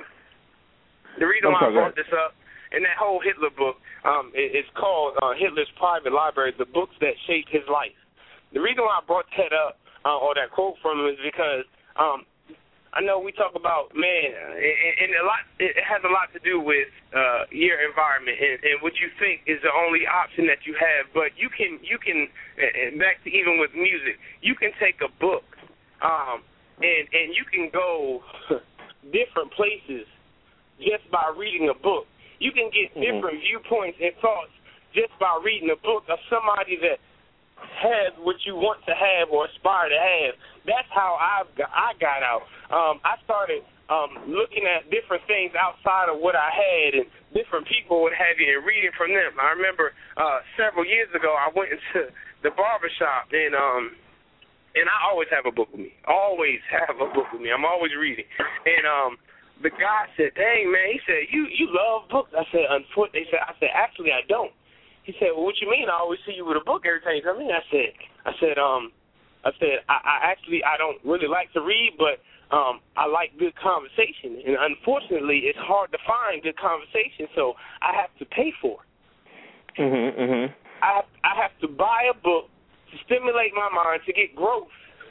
the reason why I brought this up in that whole Hitler book, um, it, it's called uh, Hitler's Private Library, the books that shaped his life. The reason why I brought that up. uh, or that quote from him is because um, I know we talk about, man, and a lot. It has a lot to do with uh, your environment and, and what you think is the only option that you have. But you can, you can, and back to even with music, you can take a book, um, and and you can go different places just by reading a book. You can get mm-hmm. different viewpoints and thoughts just by reading a book of somebody that has what you want to have or aspire to have. That's how I've got, I got out. Um, I started um, looking at different things outside of what I had and different people would have you and reading from them. I remember uh, several years ago I went into the barbershop and um, and I always have a book with me. Always have a book with me. I'm always reading. And um, the guy said, "Dang man," he said, "You you love books?" I said, "Unfortunately," they said, I said, "Actually, I don't." He said, "Well, what you mean? I always see you with a book every time you come in." I said, "I said, um, I said, I, I actually I don't really like to read, but um, I like good conversation, and unfortunately, it's hard to find good conversation, so I have to pay for it. Mhm, mhm. I have, I have to buy a book to stimulate my mind to get growth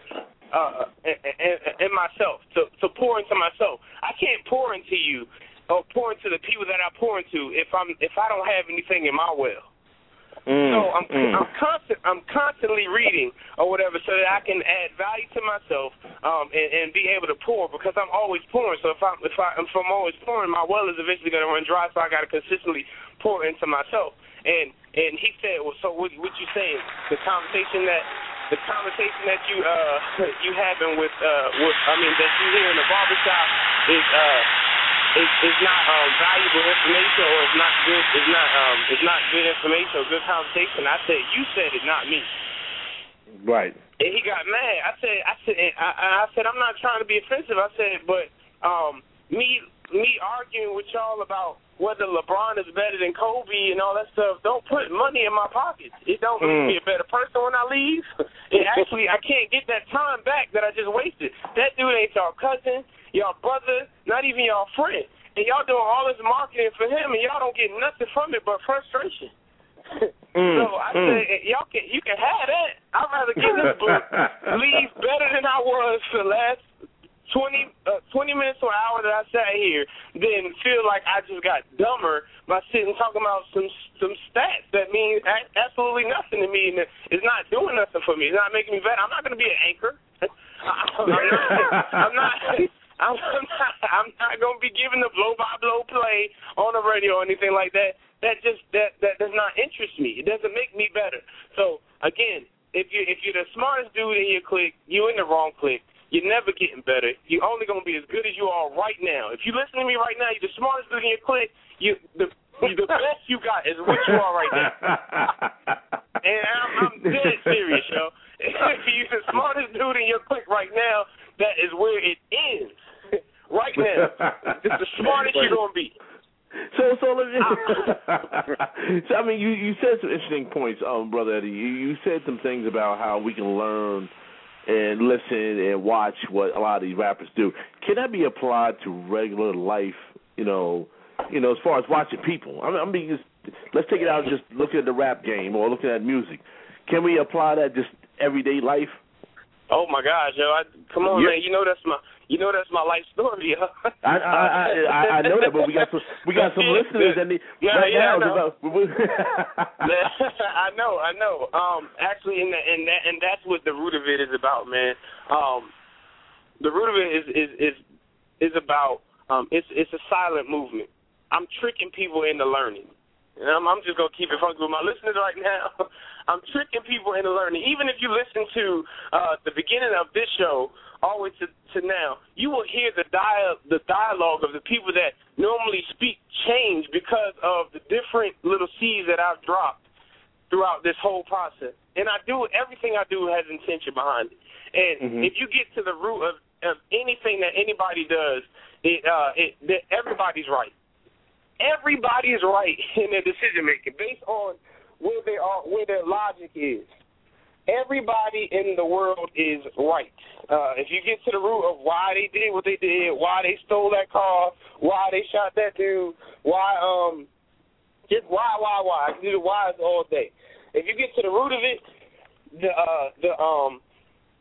uh, in, in, in myself, to to pour into myself. I can't pour into you or pour into the people that I pour into if I'm if I don't have anything in my well." Mm, so I'm mm. I'm constant I'm constantly reading or whatever so that I can add value to myself um, and, and be able to pour because I'm always pouring. So if I'm if I if I'm always pouring, my well is eventually going to run dry. So I got to consistently pour into myself. And and he said, well, so what what you saying? The conversation that the conversation that you uh you having with uh with I mean that you hear in the barbershop is uh. It's, it's not um, valuable information, or it's not good. It's not um, it's not good information or good conversation. I said, you said it, not me. Right. And he got mad. I said, I said, I, I said, I'm not trying to be offensive. I said, but um, me me arguing with y'all about whether LeBron is better than Kobe and all that stuff don't put money in my pockets. It don't make mm. me a better person when I leave. It actually, I can't get that time back that I just wasted. That dude ain't y'all cousin, y'all brother, not even y'all friend. And y'all doing all this marketing for him, and y'all don't get nothing from it but frustration. Mm, so I mm. said, y'all can you can have that. I'd rather get this book, leave better than I was for the last twenty, uh, twenty minutes or an hour that I sat here, than feel like I just got dumber by sitting talking about some some stats that mean a- absolutely nothing to me, and it's not doing nothing for me. It's not making me better. I'm not going to be an anchor. I'm not. I'm not I'm not, I'm not going to be giving the blow-by-blow play on the radio or anything like that. That just that, that does not interest me. It doesn't make me better. So, again, if, you, if you're the smartest dude in your clique, you're in the wrong clique. You're never getting better. You're only going to be as good as you are right now. If you listen to me right now, you're the smartest dude in your clique. You, the, the best you got is what you are right now. And I'm, I'm dead serious, yo. If you're the smartest dude in your clique right now, that is where it ends. Right now. It's the smartest you're going to be. So, so, let me, so, I mean, you, you said some interesting points, um, Brother Eddie. You, you said some things about how we can learn and listen and watch what a lot of these rappers do. Can that be applied to regular life, you know, you know, as far as watching people? I mean, I mean just, let's take it out and just looking at the rap game or looking at music. Can we apply that just everyday life? Oh, my gosh, yo. I, come on, yeah. man. You know that's my... You know that's my life story. Yo. I, I, I I know that, but we got some we got some listeners and they, yeah, right yeah, now. I know. About, I know, I know. Um, actually, and and that and that's what the root of it is about, man. Um, the root of it is is is, is about um, it's it's a silent movement. I'm tricking people into learning. And I'm, I'm just gonna keep it funky with my listeners right now. I'm tricking people into learning. Even if you listen to uh, the beginning of this show all the way to, to now, you will hear the dia- the dialogue of the people that normally speak change because of the different little seeds that I've dropped throughout this whole process. And I do everything I do has intention behind it. And mm-hmm. if you get to the root of, of anything that anybody does, it, uh, it that everybody's right. Everybody is right in their decision making based on where they are, where their logic is. Everybody in the world is right. Uh, if you get to the root of why they did what they did, why they stole that car, why they shot that dude, why um, just why, why, why. I can do the whys all day. If you get to the root of it, the uh, the um,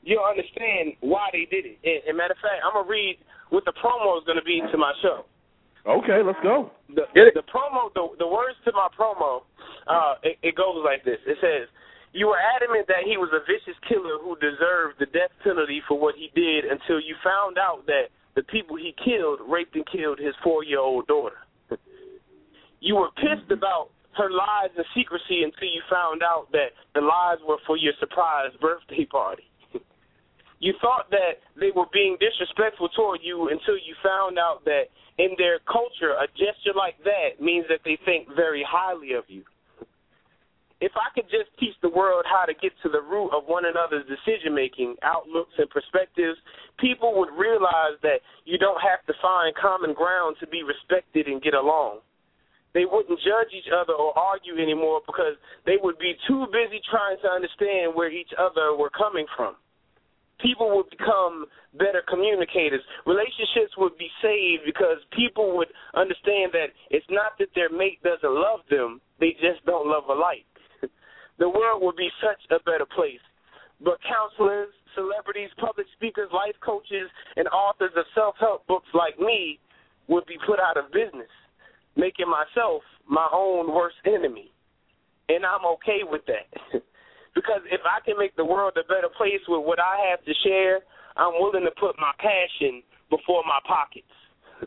you'll understand why they did it. And, and matter of fact, I'm going to read what the promo is going to be to my show. Okay, let's go. The, the promo, the, the words to my promo, uh, it, it goes like this. It says, you were adamant that he was a vicious killer who deserved the death penalty for what he did until you found out that the people he killed raped and killed his four-year-old daughter. You were pissed about her lies and secrecy until you found out that the lies were for your surprise birthday party. You thought that they were being disrespectful toward you until you found out that in their culture, a gesture like that means that they think very highly of you. If I could just teach the world how to get to the root of one another's decision-making, outlooks, and perspectives, people would realize that you don't have to find common ground to be respected and get along. They wouldn't judge each other or argue anymore because they would be too busy trying to understand where each other were coming from. People would become better communicators. Relationships would be saved because people would understand that it's not that their mate doesn't love them, they just don't love alike. The world would be such a better place. But counselors, celebrities, public speakers, life coaches, and authors of self-help books like me would be put out of business, making myself my own worst enemy. And I'm okay with that. Because if I can make the world a better place with what I have to share, I'm willing to put my passion before my pockets.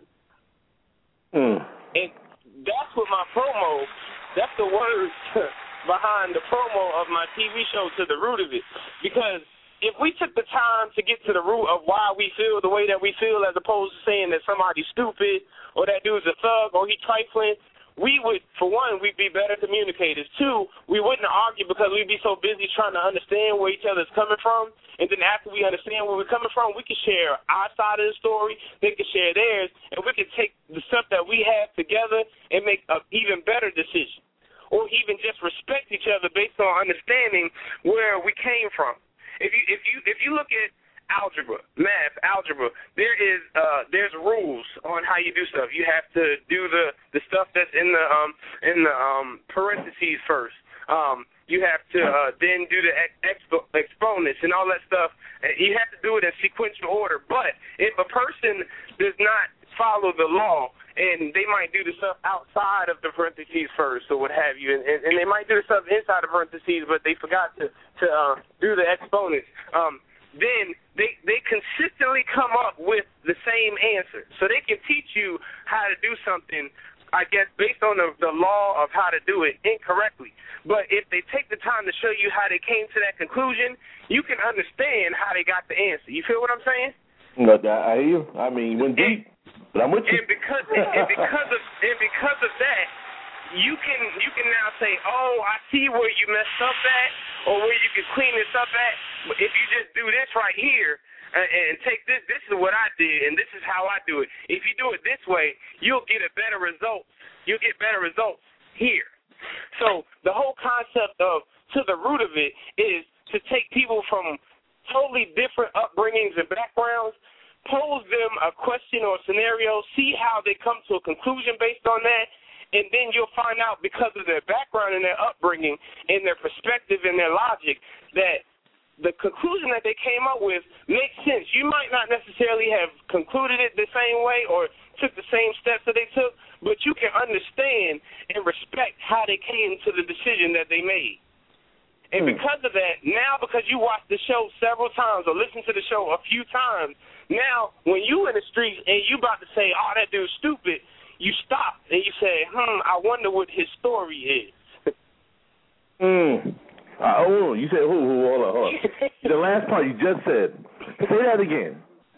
Mm. And that's what my promo, that's the words behind the promo of my T V show, To the Root of It. Because if we took the time to get to the root of why we feel the way that we feel, as opposed to saying that somebody's stupid or that dude's a thug or he trifling, we would, for one, we'd be better communicators. Two, we wouldn't argue because we'd be so busy trying to understand where each other's coming from. And then after we understand where we're coming from, we can share our side of the story, they can share theirs, and we can take the stuff that we have together and make an even better decision. Or even just respect each other based on understanding where we came from. If you if you if you look at algebra, math, algebra, there is uh, there's rules on how you do stuff. You have to do the, the stuff that's in the um in the um parentheses first. Um, you have to uh, then do the expo- exponents and all that stuff. You have to do it in sequential order. But if a person does not follow the law, and they might do the stuff outside of the parentheses first or what have you, and, and, and they might do the stuff inside the parentheses, but they forgot to, to uh, do the exponents, um, then they, they consistently come up with the same answer. So they can teach you how to do something, I guess, based on the, the law of how to do it incorrectly. But if they take the time to show you how they came to that conclusion, you can understand how they got the answer. You feel what I'm saying? No, I hear you. I mean, when deep. But I'm with you. And because and because of and because of that, you can you can now say, oh, I see where you messed up at, or where you can clean this up at. But if you just do this right here and, and take this, this is what I did, and this is how I do it. If you do it this way, you'll get a better result. You'll get better results here. So the whole concept of To the Root of It is to take people from totally different upbringings and backgrounds, pose them a question or a scenario, see how they come to a conclusion based on that, and then you'll find out because of their background and their upbringing and their perspective and their logic that the conclusion that they came up with makes sense. You might not necessarily have concluded it the same way or took the same steps that they took, but you can understand and respect how they came to the decision that they made. And because of that, now because you watched the show several times or listened to the show a few times, now when you in the streets and you about to say, oh, that dude's stupid, you stop and you say, hmm, I wonder what his story is. Hmm. Uh, oh, you said who? Who? Hold on, hold on. The last part you just said. Say that again.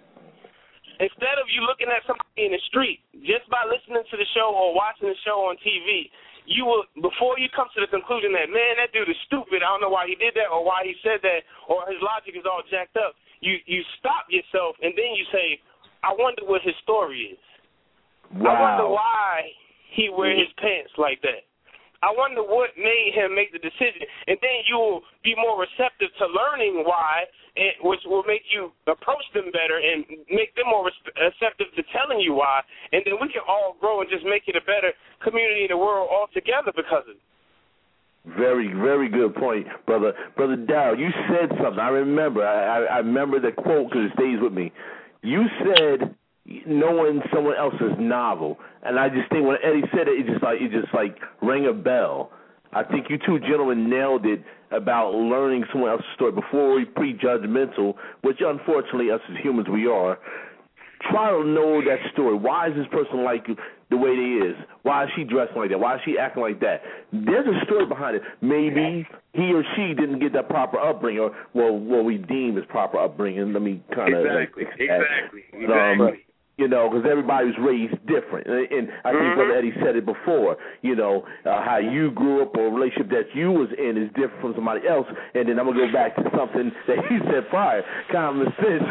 Instead of you looking at somebody in the street, just by listening to the show or watching the show on T V, you will, before you come to the conclusion that, man, that dude is stupid, I don't know why he did that or why he said that or his logic is all jacked up, you, you stop yourself and then you say, I wonder what his story is. Wow. I wonder why he wear his pants like that. I wonder what made him make the decision. And then you will be more receptive to learning why, and, which will make you approach them better and make them more receptive to telling you why. And then we can all grow and just make it a better community in the world altogether because of it. Very, very good point, brother. Brother Darryl, you said something. I remember. I, I remember the quote because it stays with me. You said knowing someone else's novel, and I just think when Eddie said it, it just like it just like rang a bell. I think you two gentlemen nailed it about learning someone else's story before we prejudgmental, which unfortunately us as humans we are. Try to know that story. Why is this person like the way they is? Why is she dressing like that? Why is she acting like that? There's a story behind it. Maybe he or she didn't get that proper upbringing, or well, what we deem as proper upbringing. Let me kind of exactly, like, exactly, but, um, exactly. You know, because everybody was raised different. And, and I think Mm-hmm. Brother Eddie said it before, you know, uh, how you grew up or a relationship that you was in is different from somebody else. And then I'm going to go back to something that he said prior, common sense,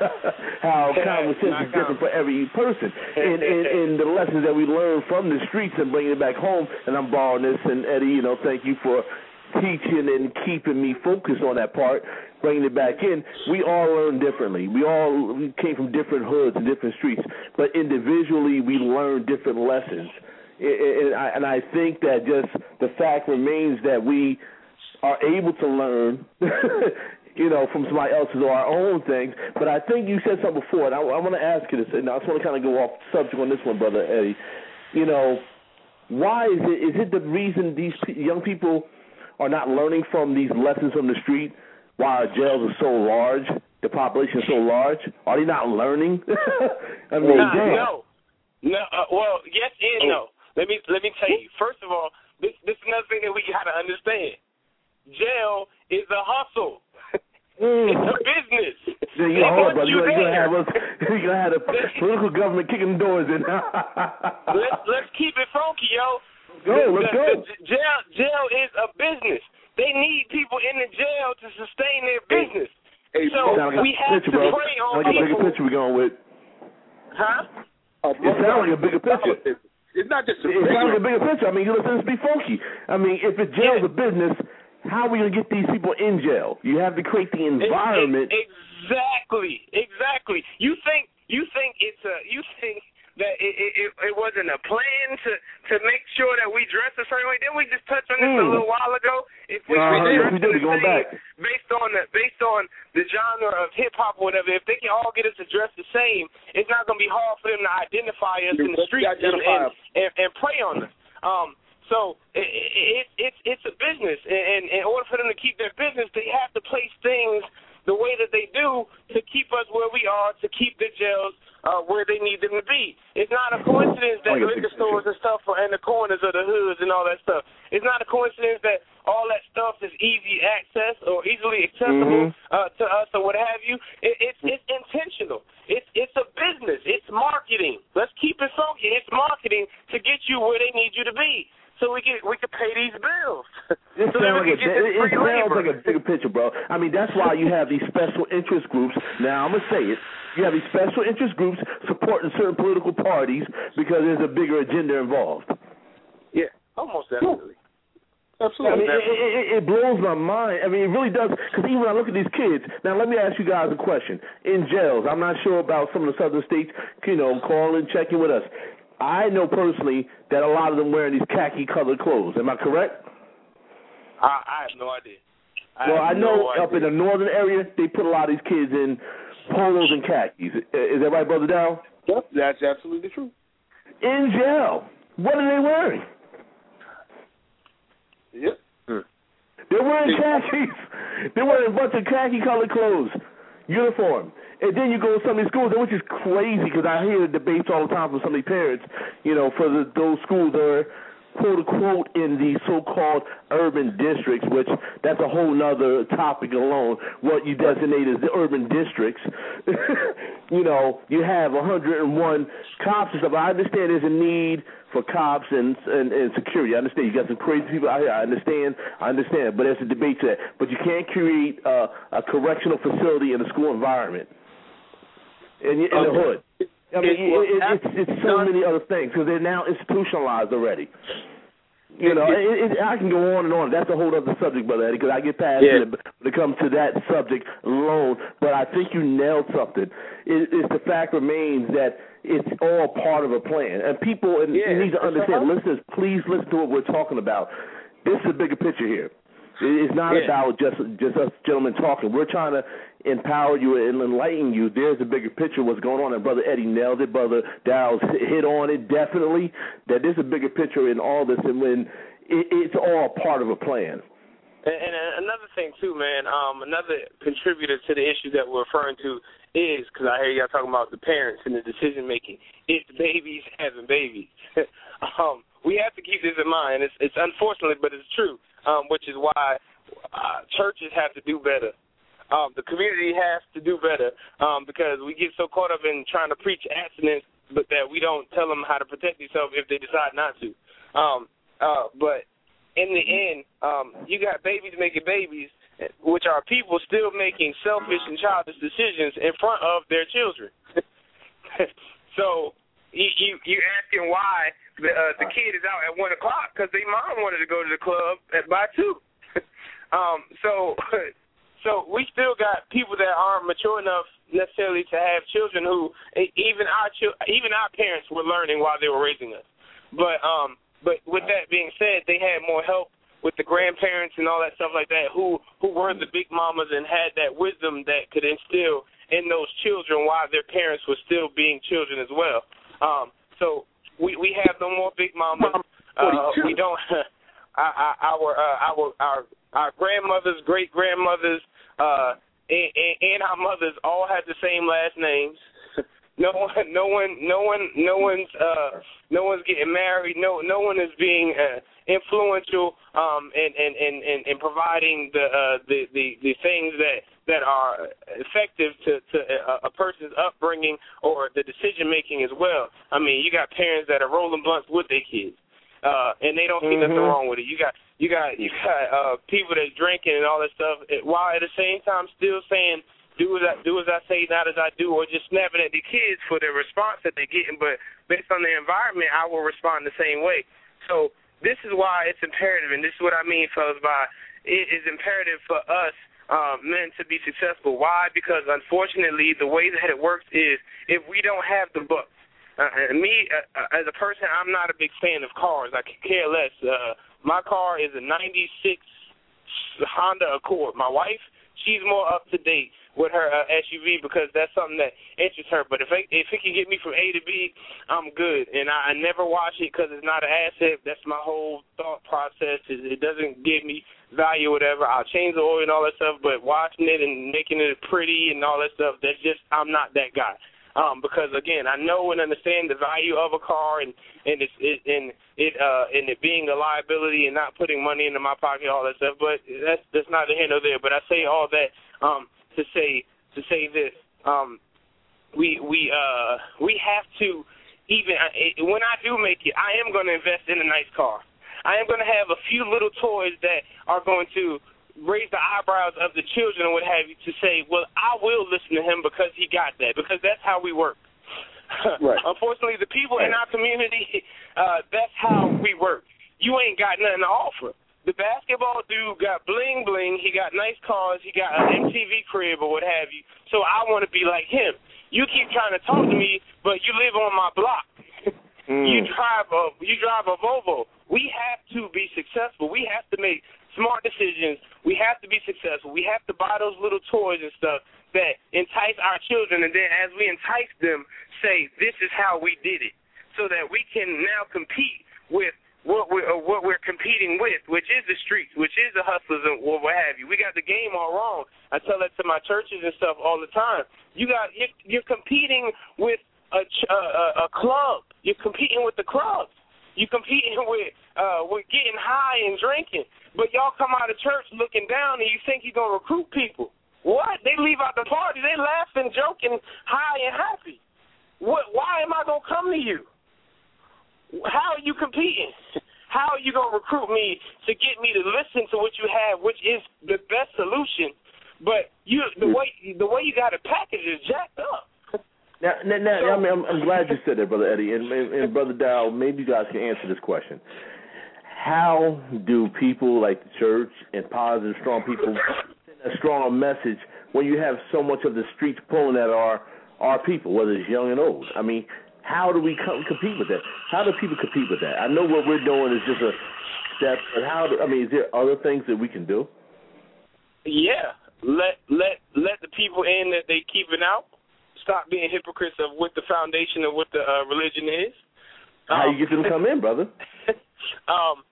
how common sense is different for every person. And, and, and the lessons that we learn from the streets and bringing it back home, and I'm borrowing this, and Eddie, you know, thank you for teaching and keeping me focused on that part, bringing it back in. We all learn differently. We all we came from different hoods and different streets, but individually we learn different lessons. And I, and I think that just the fact remains that we are able to learn, you know, from somebody else's or our own things. But I think you said something before, and I, I want to ask you this, and I just want to kind of go off subject on this one, Brother Eddie. You know, why is it, is it the reason these young people are not learning from these lessons from the street? Why our jails are so large, the population is so large? Are they not learning? I mean, nah, damn. no, no. Uh, well, yes and no. Let me let me tell you. First of all, this this is another thing that we got to understand. Jail is a hustle. Mm. It's a business. Yeah, you they know, want brother, you you're there. gonna have us, you're gonna have the political government kicking doors in. let's let's keep it funky, yo. Go, the, let's the, go. The jail jail is a business. They need people in the jail to sustain their business. Hey, so like we have picture, to bro. pray on like people. a bigger picture we're going with. Huh? Uh, It sounds like a bigger picture. It's not just a It sounds like a bigger picture. I mean, you listen, let's be funky. I mean, if the jail's a business, how are we going to get these people in jail? You have to create the environment. Exactly, exactly. You think you think it's a you think that it it, it wasn't a plan to to make sure that we dress a certain way? Didn't we just touch on this mm. a little while ago? If we, uh, we yes, we did. We're going back. based on the based on the genre of hip hop or whatever, if they can all get us to dress the same, it's not going to be hard for them to identify us in the streets and, and, and and prey on us. Um. So it, it, it's it's a business, and in order for them to keep their business, they have to place things the way that they do to keep us where we are, to keep the jails uh, where they need them to be. It's not a coincidence that liquor stores and stuff are in the corners of the hoods and all that stuff. It's not a coincidence that all that stuff is easy access or easily accessible mm-hmm. uh, to us or what have you. It, it's it's intentional. It's it's a business. It's marketing. Let's keep it funky. It's marketing to get you where they need you to be. So we can we can pay these bills. It so sounds, like a, it, it sounds labor. like a bigger picture, bro. I mean, that's why you have these special interest groups. Now, I'm going to say it. You have these special interest groups supporting certain political parties because there's a bigger agenda involved. Yeah, almost definitely. Absolutely. I mean, it, it, it blows my mind. I mean, it really does. Because even when I look at these kids, now let me ask you guys a question. In jails, I'm not sure about some of the southern states, you know, calling, checking with us. I know personally that a lot of them wearing these khaki-colored clothes. Am I correct? I, I have no idea. I well, I know no up idea. in the northern area, they put a lot of these kids in polos and khakis. Is that right, Brother Dow? Yep, that's absolutely true. In jail, what are they wearing? Yep. Hmm. They're wearing khakis. They're wearing a bunch of khaki-colored clothes, uniform. And then you go to some of these schools, which is crazy because I hear the debates all the time from some of these parents, you know, for the, those schools that are, quote-unquote, in the so-called urban districts, which that's a whole nother topic alone, what you designate as the urban districts. You know, you have one hundred one cops and stuff. I understand there's a need for cops and, and, and security. I understand you got some crazy people out here. I understand. I understand. But there's a debate to that. But you can't create uh, a correctional facility in a school environment. In, in okay. the hood. I mean, it, it, it, it's, it's so many other things because they're now institutionalized already. You know, it, it, I can go on and on. That's a whole other subject, Brother Eddie, because I get past yeah. it when it comes to that subject alone. But I think you nailed something. It, it's the fact remains that it's all part of a plan. And people and yeah, you need to understand, listeners, please listen to what we're talking about. this is a bigger picture here. It's not yeah. about just just us gentlemen talking. We're trying to empower you and enlighten you. There's a bigger picture of what's going on, and Brother Eddie nailed it. Brother Dow's hit on it, definitely, that there's a bigger picture in all this, and when it, it's all part of a plan. And, and another thing, too, man, um, another contributor to the issue that we're referring to is, because I hear y'all talking about the parents and the decision-making, it's babies having babies. um, we have to keep this in mind. It's, it's unfortunate, but it's true, um, which is why uh, churches have to do better. Um, the community has to do better um, because we get so caught up in trying to preach abstinence, but that we don't tell them how to protect themselves if they decide not to. Um, uh, but in the end, um, you got babies making babies, which are people still making selfish and childish decisions in front of their children. So you, you, you're asking why the, uh, the kid is out at one o'clock because their mom wanted to go to the club at by two. um, so, so we still got people that aren't mature enough necessarily to have children who even our even our parents were learning while they were raising us. But um, but with that being said, they had more help with the grandparents and all that stuff like that, who who were the big mamas and had that wisdom that could instill in those children while their parents were still being children as well. Um, so we we have no more big mamas. Uh, we don't. our our uh, our our our grandmothers, great grandmothers, uh, and, and our mothers all had the same last names. No one, no one, no one, no one's, uh, no one's getting married. No, no one is being uh, influential um, and, and, and, and, and providing the, uh, the the the things that, that are effective to, to a, a person's upbringing or the decision making as well. I mean, you got parents that are rolling blunts with their kids, uh, and they don't see mm-hmm. nothing wrong with it. You got you got you got uh, people that's drinking and all that stuff, while at the same time still saying, Do as I do as I say, not as I do, or just snapping at the kids for the response that they're getting. But based on the environment, I will respond the same way. So this is why it's imperative, and this is what I mean, fellas, by it is imperative for us um, men to be successful. Why? Because unfortunately, the way that it works is if we don't have the books. Uh, and me, uh, as a person, I'm not a big fan of cars. I could care less. Uh, my car is a ninety-six Honda Accord. My wife, she's more up to date with her uh, S U V because that's something that interests her. But if it, if it can get me from A to B, I'm good. And I, I never wash it because it's not an asset. That's my whole thought process. It, it doesn't give me value or whatever. I'll change the oil and all that stuff, but washing it and making it pretty and all that stuff, that's just, I'm not that guy. Um, because again, I know and understand the value of a car and and it's, it and it uh and it being a liability and not putting money into my pocket, all that stuff. But that's that's neither here nor there. But I say all that um, to say to say this: um, we we uh we have to even when I do make it, I am going to invest in a nice car. I am going to have a few little toys that are going to raise the eyebrows of the children and what have you to say, well, I will listen to him because he got that, because that's how we work. Right. Unfortunately, the people right. in our community, uh, that's how we work. You ain't got nothing to offer. The basketball dude got bling bling, he got nice cars, he got an M T V crib or what have you, so I want to be like him. You keep trying to talk to me, but you live on my block. mm. You drive a you drive a Volvo. We have to be successful. We have to make smart decisions. We have to be successful. We have to buy those little toys and stuff that entice our children, and then as we entice them, say, this is how we did it, so that we can now compete with what we're, uh, what we're competing with, which is the streets, which is the hustlers and what have you. We got the game all wrong. I tell that to my churches and stuff all the time. You got, you're, you're competing with a, a, a club. You're competing with the clubs. You're competing with, uh, with getting high and drinking. But y'all come out of church looking down and you think you're going to recruit people. What? They leave out the party. They laughing, joking, high and happy. What? Why am I going to come to you? How are you competing? How are you going to recruit me to get me to listen to what you have, which is the best solution? But you, the way the way you got it packaged is jacked up. Now, now, now so, I mean, I'm, I'm glad you said that, Brother Eddie. And, and, and Brother Dow, maybe you guys can answer this question. How do people like the church and positive, strong people send a stronger message when you have so much of the streets pulling at our our people, whether it's young and old? I mean, how do we come, compete with that? How do people compete with that? I know what we're doing is just a step. But how? Do, I mean, is there other things that we can do? Yeah, let let let the people in that they keeping out. Stop being hypocrites of what the foundation of what the uh, religion is. Um, how you get them to come in, brother? um,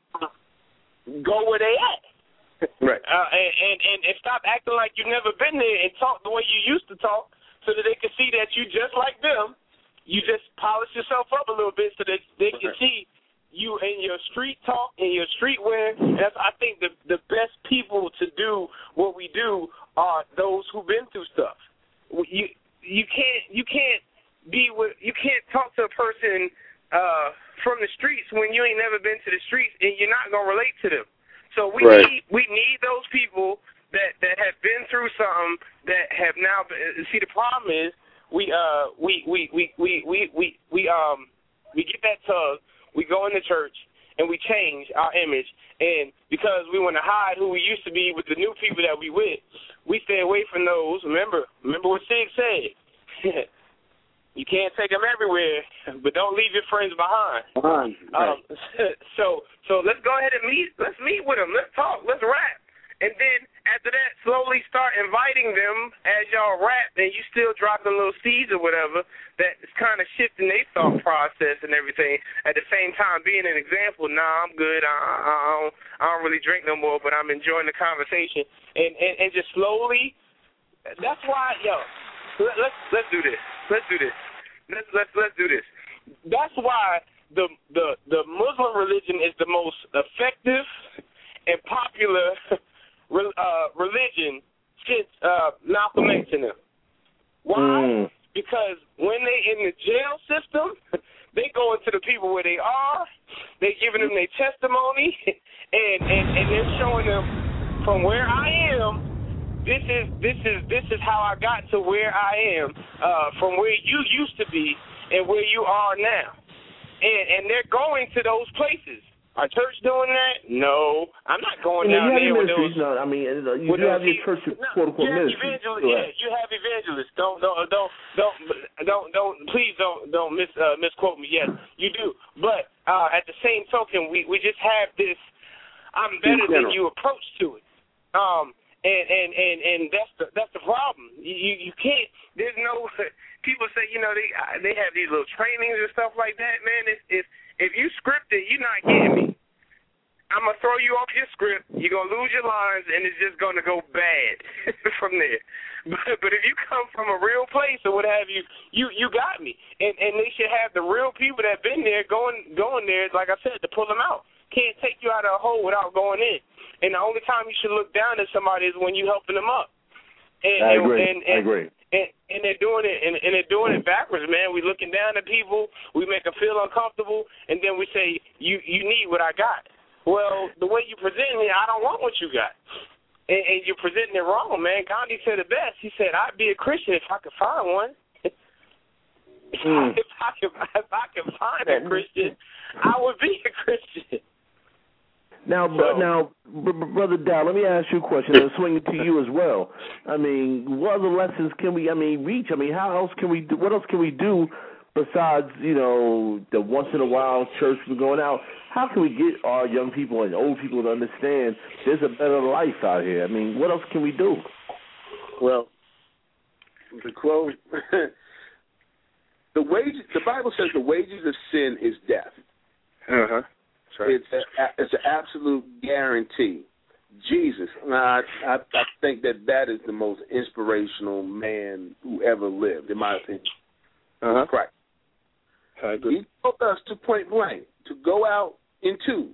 go where they at. Right. Uh, and, and, and, and stop acting like you've never been there and talk the way you used to talk so that they can see that you just like them. You just polish yourself up a little bit so that they can see you in your street talk, in your streetwear. And that's, I think the, the best people to do what we do are those who've been through stuff. You you can't you can't be with you can't talk to a person uh, from the streets when you ain't never been to the streets and you're not gonna relate to them. So we right. need we need those people that, that have been through something that have now been, see the problem is we uh we we, we, we, we, we, we um we get that tug, we go into church and we change our image, and because we want to hide who we used to be with the new people that we with, we stay away from those. Remember remember what Sig said. You can't take them everywhere, but don't leave your friends behind. Behind. Um, so, so let's go ahead and meet. Let's meet with them. Let's talk. Let's rap. And then after that, slowly start inviting them as y'all rap, and you still dropping little seeds or whatever that's kind of shifting their thought process and everything. At the same time, being an example. Nah, I'm good. I, I, I don't. I don't really drink no more, but I'm enjoying the conversation. And and, and just slowly. That's why, yo. Let's let's do this. Let's do this. Let's let's let's do this. That's why the the the Muslim religion is the most effective and popular uh, religion since uh, Malcolm X and them. Why? Mm. Because when they in the jail system, they go into the people where they are. They giving them their testimony, and and and they're showing them from where I am. This is this is this is how I got to where I am, uh, from where you used to be and where you are now, and and they're going to those places. Are church doing that? No, I'm not going I mean, down there with those. No, I mean, you do have your church, quote unquote, you ministry. Evangel- yeah, you have evangelists. Don't don't don't don't don't don't. Please don't don't mis uh, misquote me. Yes, you do. But uh, at the same token, we we just have this. I'm better than you approach to it. Um. And, and and and that's the that's the problem. You you can't. There's no. People say, you know, they they have these little trainings and stuff like that. Man, if if if you script it, you're not getting me. I'm gonna throw you off your script. You're gonna lose your lines, and it's just gonna go bad from there. But but if you come from a real place or what have you, you you got me. And and they should have the real people that been there going going there, like I said, to pull them out. Can't take you out of a hole without going in. And the only time you should look down at somebody is when you're helping them up. And, I agree. And, and, I agree. And, and they're doing it, and, and they're doing it backwards, man. We're looking down at people, we make them feel uncomfortable, and then we say, "You, you need what I got." Well, the way you present it, I don't want what you got, and, and you're presenting it wrong, man. Gandhi said it best. He said, "I'd be a Christian if I could find one." mm. if I could, if I could find a Christian, I would be a Christian. Now, so, now, b- b- Brother Dow, let me ask you a question. I'm swinging to you as well. I mean, what other lessons can we, I mean, reach? I mean, how else can we do, what else can we do besides, you know, the once in a while church we're going out? How can we get our young people and old people to understand there's a better life out here? I mean, what else can we do? Well, the quote, the wages, the Bible says the wages of sin is death. Uh-huh. Right. It's a, it's an absolute guarantee. Jesus, I, I I think that that is the most inspirational man who ever lived, in my opinion. Uh-huh. Christ. I agree. He told us to point blank to go out in twos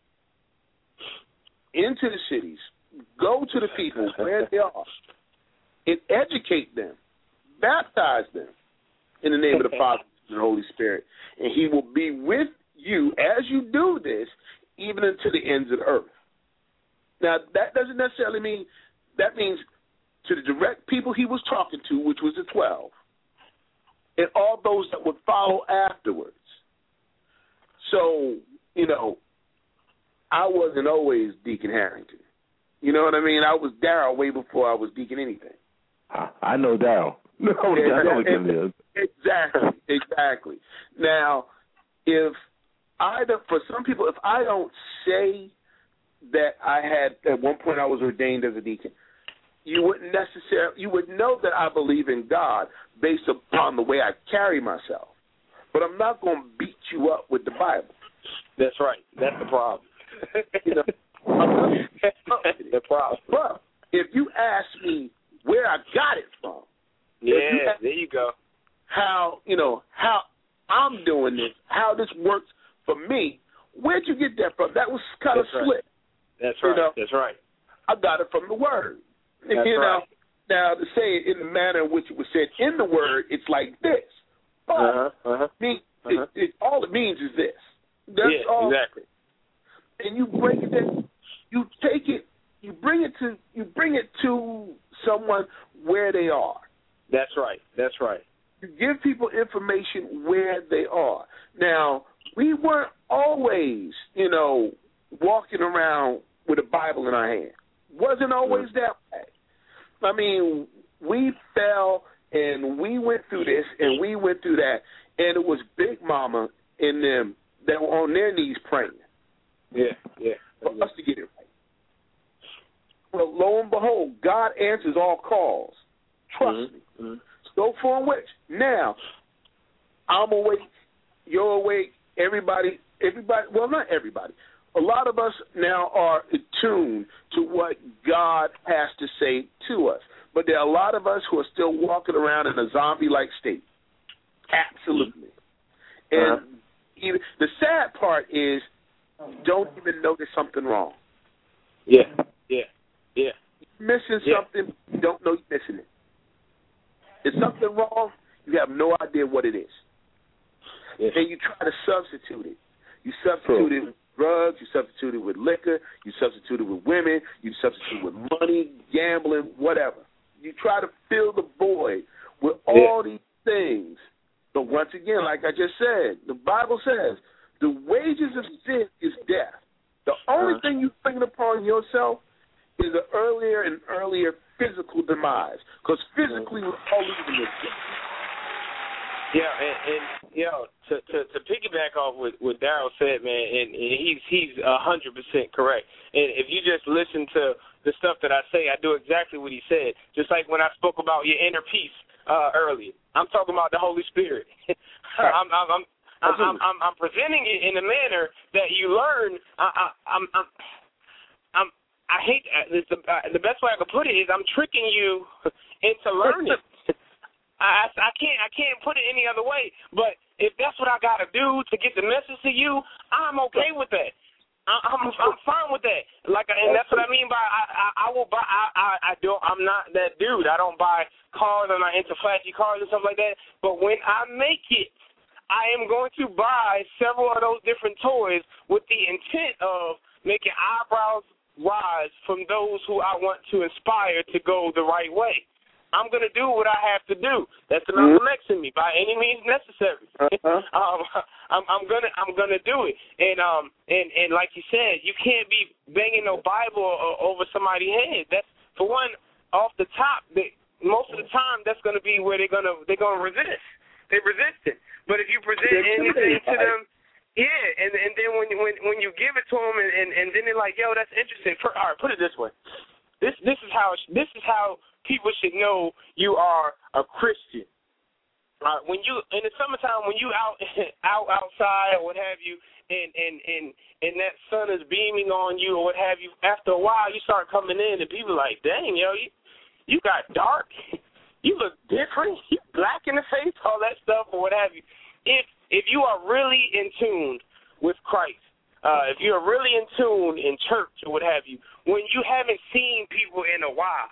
into the cities, go to the people where they are, and educate them, baptize them in the name of the Father and the Holy Spirit, and He will be with you as you do this, even unto the ends of the earth. Now, that doesn't necessarily mean, that means to the direct people he was talking to, which was the twelve, and all those that would follow afterwards. So, you know, I wasn't always Deacon Harrington. You know what I mean? I was Darryl way before I was Deacon anything. I know Darryl. No, exactly, exactly, exactly. Now, if I don't, for some people, if I don't say that I had at one point I was ordained as a deacon, you wouldn't necessarily you would know that I believe in God based upon the way I carry myself. But I'm not going to beat you up with the Bible. That's right. That's the problem. You know, I'm not, the problem. But if you ask me where I got it from, yeah, you there you go. How you know how I'm doing this, how this works for me. Where'd you get that from? That was kind of That's slick. Right. That's right. You know? That's right. I got it from the Word. That's you know, right. Now to say it in the manner in which it was said in the Word, it's like this. But uh-huh, uh-huh, me, uh-huh. It, it, all it means is this. That's yeah, all. exactly. And you bring it in, you take it, you bring it to, you bring it to someone where they are. That's right. That's right. You give people information where they are. Now, we weren't always, you know, walking around with a Bible in our hand. Wasn't always mm-hmm. that way. I mean, we fell and we went through this and we went through that, and it was Big Mama and them that were on their knees praying. Yeah, yeah. For us to get it right. Well, lo and behold, God answers all calls. Trust mm-hmm. me. Mm-hmm. So for which now, I'm awake, you're awake, everybody, everybody, well, not everybody. A lot of us now are attuned to what God has to say to us. But there are a lot of us who are still walking around in a zombie-like state. Absolutely. And uh-huh. even, the sad part is you don't even know there's something wrong. Yeah, yeah, yeah. You're missing yeah. something, you don't know you're missing it. Is something wrong, you have no idea what it is. Yeah. And you try to substitute it. You substitute it with drugs, you substitute it with liquor, you substitute it with women, you substitute it with money, gambling, whatever. You try to fill the void with all yeah. these things. But once again, like I just said, the Bible says, the wages of sin is death. The only uh-huh. thing you bring upon yourself is an earlier and earlier physical demise, because physically we're all losing this. Yeah, and, and you know, to, to to piggyback off what, what Daryl said, man, and, and he's he's a hundred percent correct. And if you just listen to the stuff that I say, I do exactly what he said. Just like when I spoke about your inner peace uh, earlier, I'm talking about the Holy Spirit. I'm, I'm, I'm, I'm, I'm I'm presenting it in a manner that you learn. I, I, I'm I'm I'm I hate this. The, uh, the best way I can put it is I'm tricking you into learning. I, I can't I can't put it any other way. But if that's what I got to do to get the message to you, I'm okay with that. I, I'm I'm fine with that. Like, and that's what I mean by I I, I will buy. I, I I don't. I'm not that dude. I don't buy cars. I'm not into flashy cars and stuff like that. But when I make it, I am going to buy several of those different toys with the intent of making eyebrows rise from those who I want to inspire to go the right way. I'm going to do what I have to do. That's the Malcolm X in me, by any means necessary. Uh-huh. um, I'm, I'm gonna, I'm gonna do it. And um, and and like you said, you can't be banging no Bible over somebody's head. That's for one, off the top. They, most of the time, that's going to be where they're gonna they're gonna resist. They resist it. But if you present anything to them. Yeah, and and then when when when you give it to them, and, and, and then they're like, "Yo, that's interesting." For, all right, put it this way: this this is how this is how people should know you are a Christian. Uh, when you in the summertime, when you out out outside or what have you, and and and and that sun is beaming on you or what have you, after a while you start coming in, and people are like, "Dang, yo, you you got dark, you look different, you black in the face, all that stuff or what have you." If If you are really in tune with Christ, uh, if you are really in tune in church or what have you, when you haven't seen people in a while,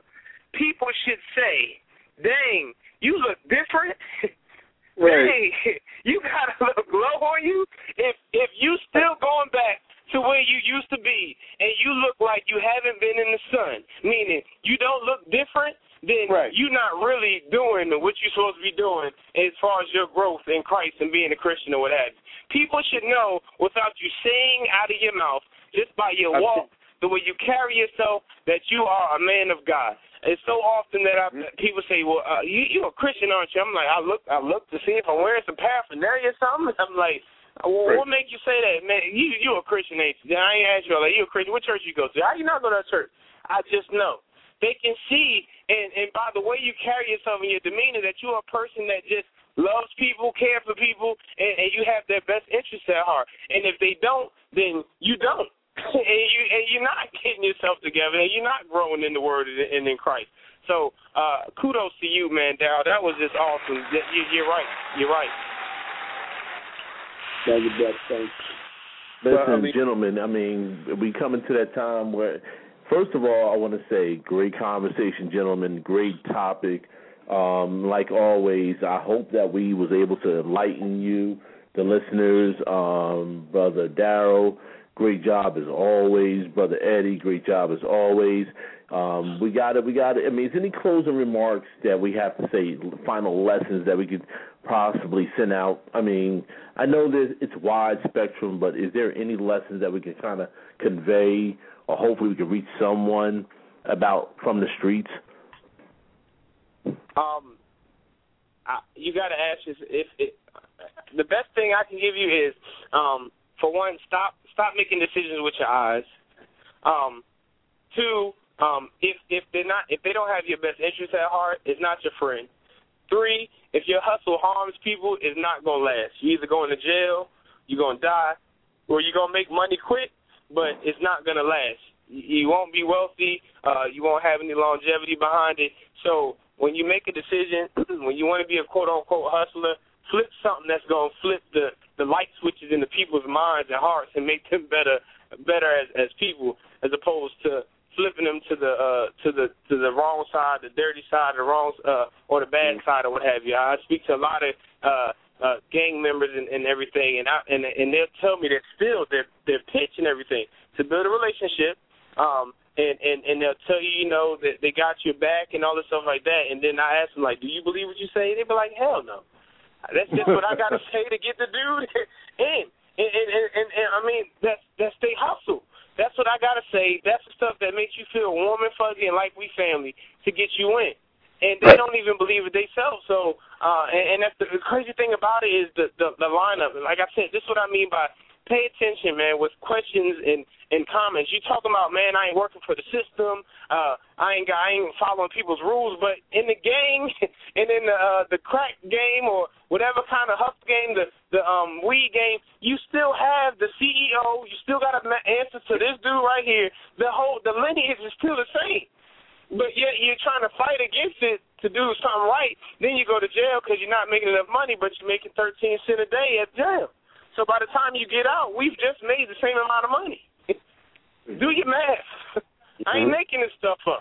people should say, "Dang, you look different. Right. Dang, you got a little glow on you." If if you still going back to where you used to be and you look like you haven't been in the sun, meaning you don't look different, then right. you're not really doing what you're supposed to be doing as far as your growth in Christ and being a Christian or what have you. People should know without you saying out of your mouth, just by your walk, the way you carry yourself, that you are a man of God. It's so often that I, people say, "Well, uh, you, you're a Christian, aren't you?" I'm like, I look, I look to see if I'm wearing some paraphernalia or something. I'm like, Well, what make you say that, man? You you a Christian, ain't you? I ain't asked you, like, you a Christian. What church you go to? How you not go to that church? I just know. They can see, and, and by the way you carry yourself and your demeanor, that you're a person that just loves people, care for people, and, and you have their best interests at heart. And if they don't, then you don't. and, you, and you're not getting yourself together, and you're not growing in the Word and in Christ. So uh, kudos to you, man, Darryl. That was just awesome. You, you're right. You're right. Thank you, Doug. Thanks. Listen, well, I mean, gentlemen, I mean, we coming to that time where, first of all, I want to say, great conversation, gentlemen, great topic. Um, like always, I hope that we was able to enlighten you, the listeners. Um, Brother Darryl, great job as always. Brother Eddie, great job as always. Um, we got it. We got it. I mean, is any closing remarks that we have to say, final lessons that we could possibly send out? I mean, I know that it's wide spectrum, but is there any lessons that we can kind of convey, or hopefully we can reach someone about from the streets? Um, I, you got to ask yourself, if it, the best thing I can give you is, um, for one, stop stop making decisions with your eyes. Um, two. Um, if if they're not if they don't have your best interest at heart, it's not your friend. Three, if your hustle harms people, it's not gonna last. You either going to jail, you're gonna die, or you're gonna make money quick, but it's not gonna last. You, you won't be wealthy. Uh, you won't have any longevity behind it. So when you make a decision, when you want to be a quote unquote hustler, flip something that's gonna flip the the light switches in the people's minds and hearts and make them better better as as people, as opposed to flipping them to the uh, to the to the wrong side, the dirty side, the wrong uh, or the bad side, or what have you. I speak to a lot of uh, uh, gang members and, and everything, and I, and and they'll tell me that still their their pitch and everything to build a relationship, um, and, and and they'll tell you, you know, that they got your back and all this stuff like that. And then I ask them, like, do you believe what you say? They be like, hell no. That's just what I got to say to get the dude in. And, and, and, and, and I mean, that's that's they hustle. That's what I got to say. That's the stuff that makes you feel warm and fuzzy and like we family to get you in. And they don't even believe it themselves. So, uh, and, and that's the, the crazy thing about it is the, the, the lineup. Like I said, this is what I mean by pay attention, man, with questions and, and comments. You talking about, man, I ain't working for the system. Uh, I ain't I ain't following people's rules. But in the gang and in the uh, the crack game or whatever kind of hustle game, the the um, weed game, you still have the C E O. You still got to answer to this dude right here. The whole the lineage is still the same. But yet you're trying to fight against it to do something right. Then you go to jail because you're not making enough money, but you're making thirteen cents a day at jail. So by the time you get out, we've just made the same amount of money. Do your math. I ain't making this stuff up.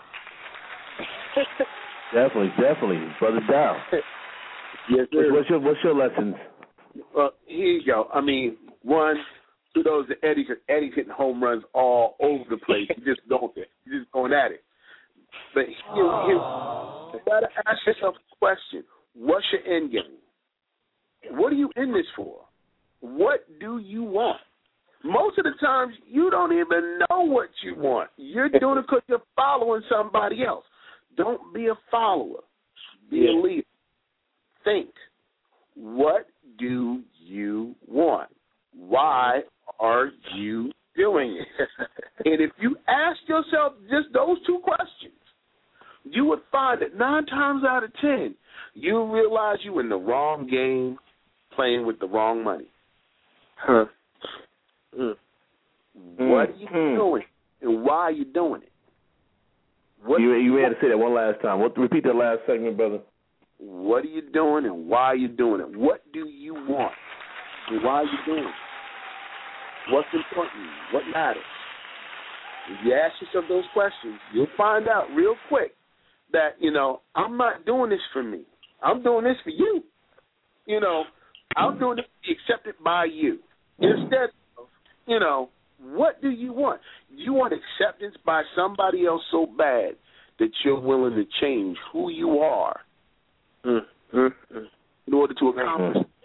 Definitely, definitely, Brother Dow. Yes, sir. What's your what's your lessons? Well, here you go. I mean, one, kudos to Eddie, because Eddie's hitting home runs all over the place. He's just going, he's just going at it. But you, you, you got to ask yourself a question: what's your end game? What are you in this for? What do you want? Most of the times, you don't even know what you want. You're doing it because you're following somebody else. Don't be a follower. Be a leader. Think. What do you want? Why are you doing it? And if you ask yourself just those two questions, you would find that nine times out of ten, you realize you're in the wrong game, playing with the wrong money. Huh. Mm. What are you mm. doing, and why are you doing it? What you you had to say that one last time. What, repeat that last segment, brother. What are you doing, and why are you doing it? What do you want, and why are you doing it? What's important? What matters? If you ask yourself those questions, you'll find out real quick that, you know, I'm not doing this for me. I'm doing this for you. You know, I'm doing this to be accepted by you. Instead of, you know, what do you want? You want acceptance by somebody else so bad that you're willing to change who you are mm-hmm. in order to accomplish it.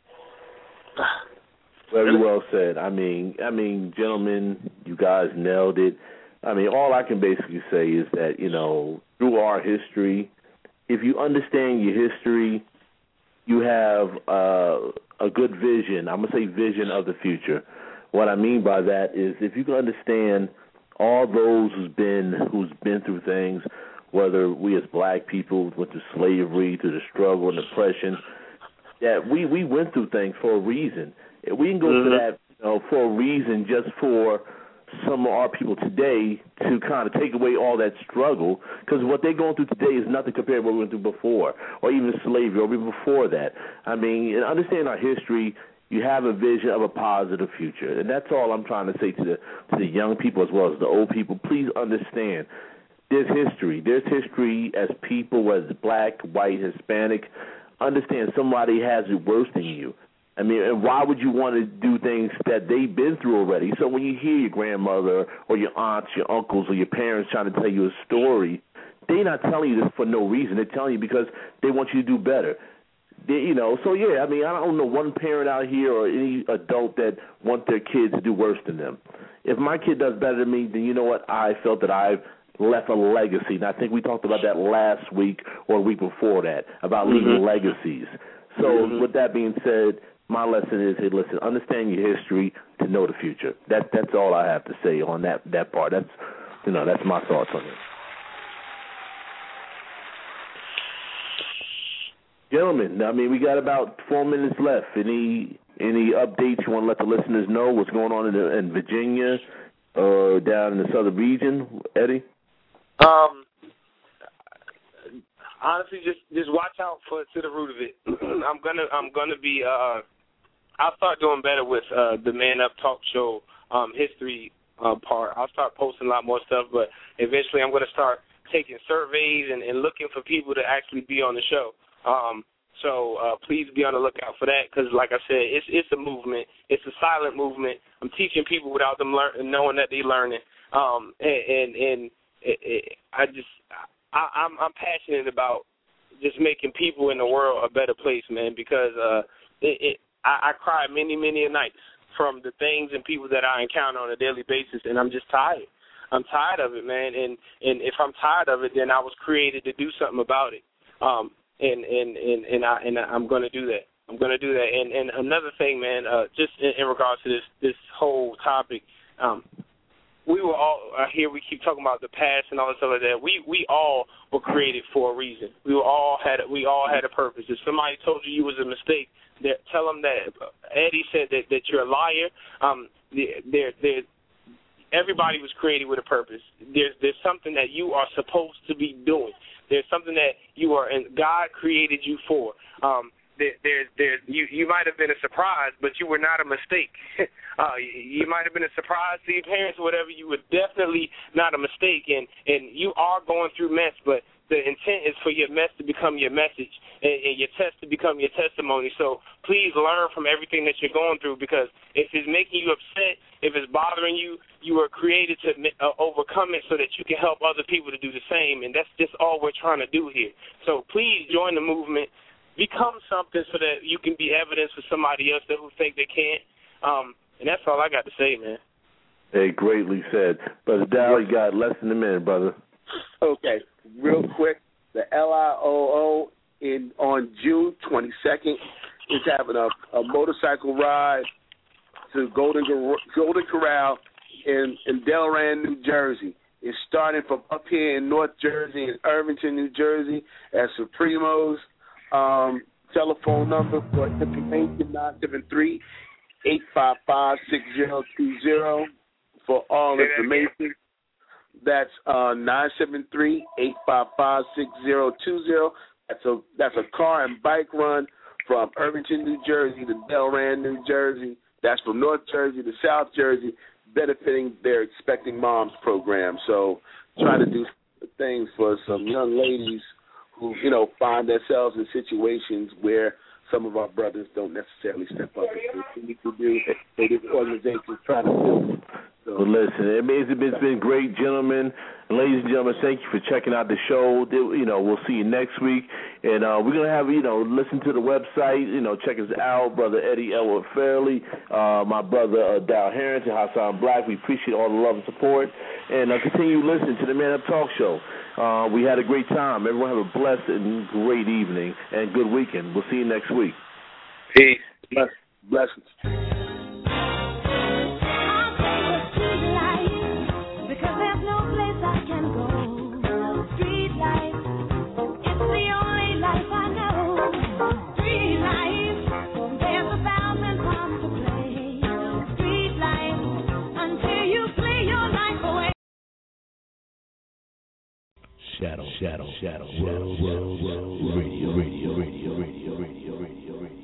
Very well said. I mean, I mean, gentlemen, you guys nailed it. I mean, all I can basically say is that, you know, through our history, if you understand your history, you have uh, a good vision. I'm going to say vision of the future. What I mean by that is if you can understand all those who's been who's been through things, whether we as black people went through slavery, through the struggle and oppression, that we, we went through things for a reason. We can go mm-hmm. through that you know, for a reason just for some of our people today to kind of take away all that struggle, because what they're going through today is nothing compared to what we went through before, or even slavery, or even before that. I mean, in understanding our history, you have a vision of a positive future, and that's all I'm trying to say to the to the young people as well as the old people. Please understand, there's history. There's history as people, whether it's black, white, Hispanic. Understand somebody has it worse than you. I mean, and why would you want to do things that they've been through already? So when you hear your grandmother or your aunts, your uncles, or your parents trying to tell you a story, they're not telling you this for no reason. They're telling you because they want you to do better. They, you know, so yeah, I mean, I don't know one parent out here or any adult that want their kids to do worse than them. If my kid does better than me, then you know what? I felt that I've left a legacy. And I think we talked about that last week or a week before that, about mm-hmm. leaving legacies. So mm-hmm. with that being said, my lesson is, hey, listen, understand your history to know the future. That that's all I have to say on that, that part. That's you know, that's my thoughts on it. Gentlemen, I mean, we got about four minutes left. Any any updates you want to let the listeners know? What's going on in, the, in Virginia or down in the southern region, Eddie? Um, honestly, just just watch out for to the root of it. I'm gonna I'm gonna be uh. I'll start doing better with uh, the Man Up Talk Show um, history uh, part. I'll start posting a lot more stuff, but eventually I'm going to start taking surveys and, and looking for people to actually be on the show. Um, so uh, please be on the lookout for that because, like I said, it's it's a movement. It's a silent movement. I'm teaching people without them learn, knowing that they're learning. Um, and and, and it, it, I just I, I'm I'm passionate about just making people in the world a better place, man, because uh, it, it I, I cry many, many a nights from the things and people that I encounter on a daily basis, and I'm just tired. I'm tired of it, man, and, and if I'm tired of it, then I was created to do something about it, um, and, and, and, and, I, and I'm going to do that. I'm going to do that. And, and another thing, man, uh, just in, in regards to this, this whole topic, um, we were all uh, here. We keep talking about the past and all this stuff like that. We we all were created for a reason. We were all had we all had a purpose. If somebody told you you was a mistake, that tell them that Eddie said that, that you're a liar. Um, there there everybody was created with a purpose. There's there's something that you are supposed to be doing. There's something that you are and God created you for. Um, There, there, there, you, you might have been a surprise, but you were not a mistake. uh, you, you might have been a surprise to your parents or whatever. You were definitely not a mistake, and, and you are going through mess, but the intent is for your mess to become your message and, and your test to become your testimony. So please learn from everything that you're going through, because if it's making you upset, if it's bothering you, you were created to uh, overcome it so that you can help other people to do the same, and that's just all we're trying to do here. So please join the movement. Become something so that you can be evidence for somebody else that who think they can't. Um, and that's all I got to say, man. Hey, greatly said. Brother Dow, you got less than a minute, brother. Okay, real quick. The L I O O in on June twenty-second is having a, a motorcycle ride to Golden Golden Corral in, in Delran, New Jersey. It's starting from up here in North Jersey and Irvington, New Jersey at Supremos. Um, telephone number for information, nine seven three, eight five five, six zero two zero for all information. That's uh, nine seven three, eight five five, six zero two zero. That's a, that's a car and bike run from Irvington, New Jersey to Delran, New Jersey. That's from North Jersey to South Jersey, benefiting their Expecting Moms program. So trying to do things for some young ladies who, you know, find themselves in situations where some of our brothers don't necessarily step up and continue to do what this organization is trying to do. So, well, listen, it means it's been great, gentlemen. And ladies and gentlemen, thank you for checking out the show. You know, we'll see you next week. And uh, we're going to have, you know, listen to the website. You know, check us out. Brother Eddie Elwood Fairley, uh, my brother uh, Dow Harrington, Hassan Black. We appreciate all the love and support. And uh, continue listening to the Man Up Talk Show. Uh, we had a great time. Everyone have a blessed and great evening and good weekend. We'll see you next week. Peace. Bless, blessings. Because there's no place I can go. Street life, it's the only life I know. Street life, there's a thousand parts to play. Street life, until you play your life away. Shadow, shadow, shadow, world, world, world, radio, radio, radio, radio, radio, radio, radio.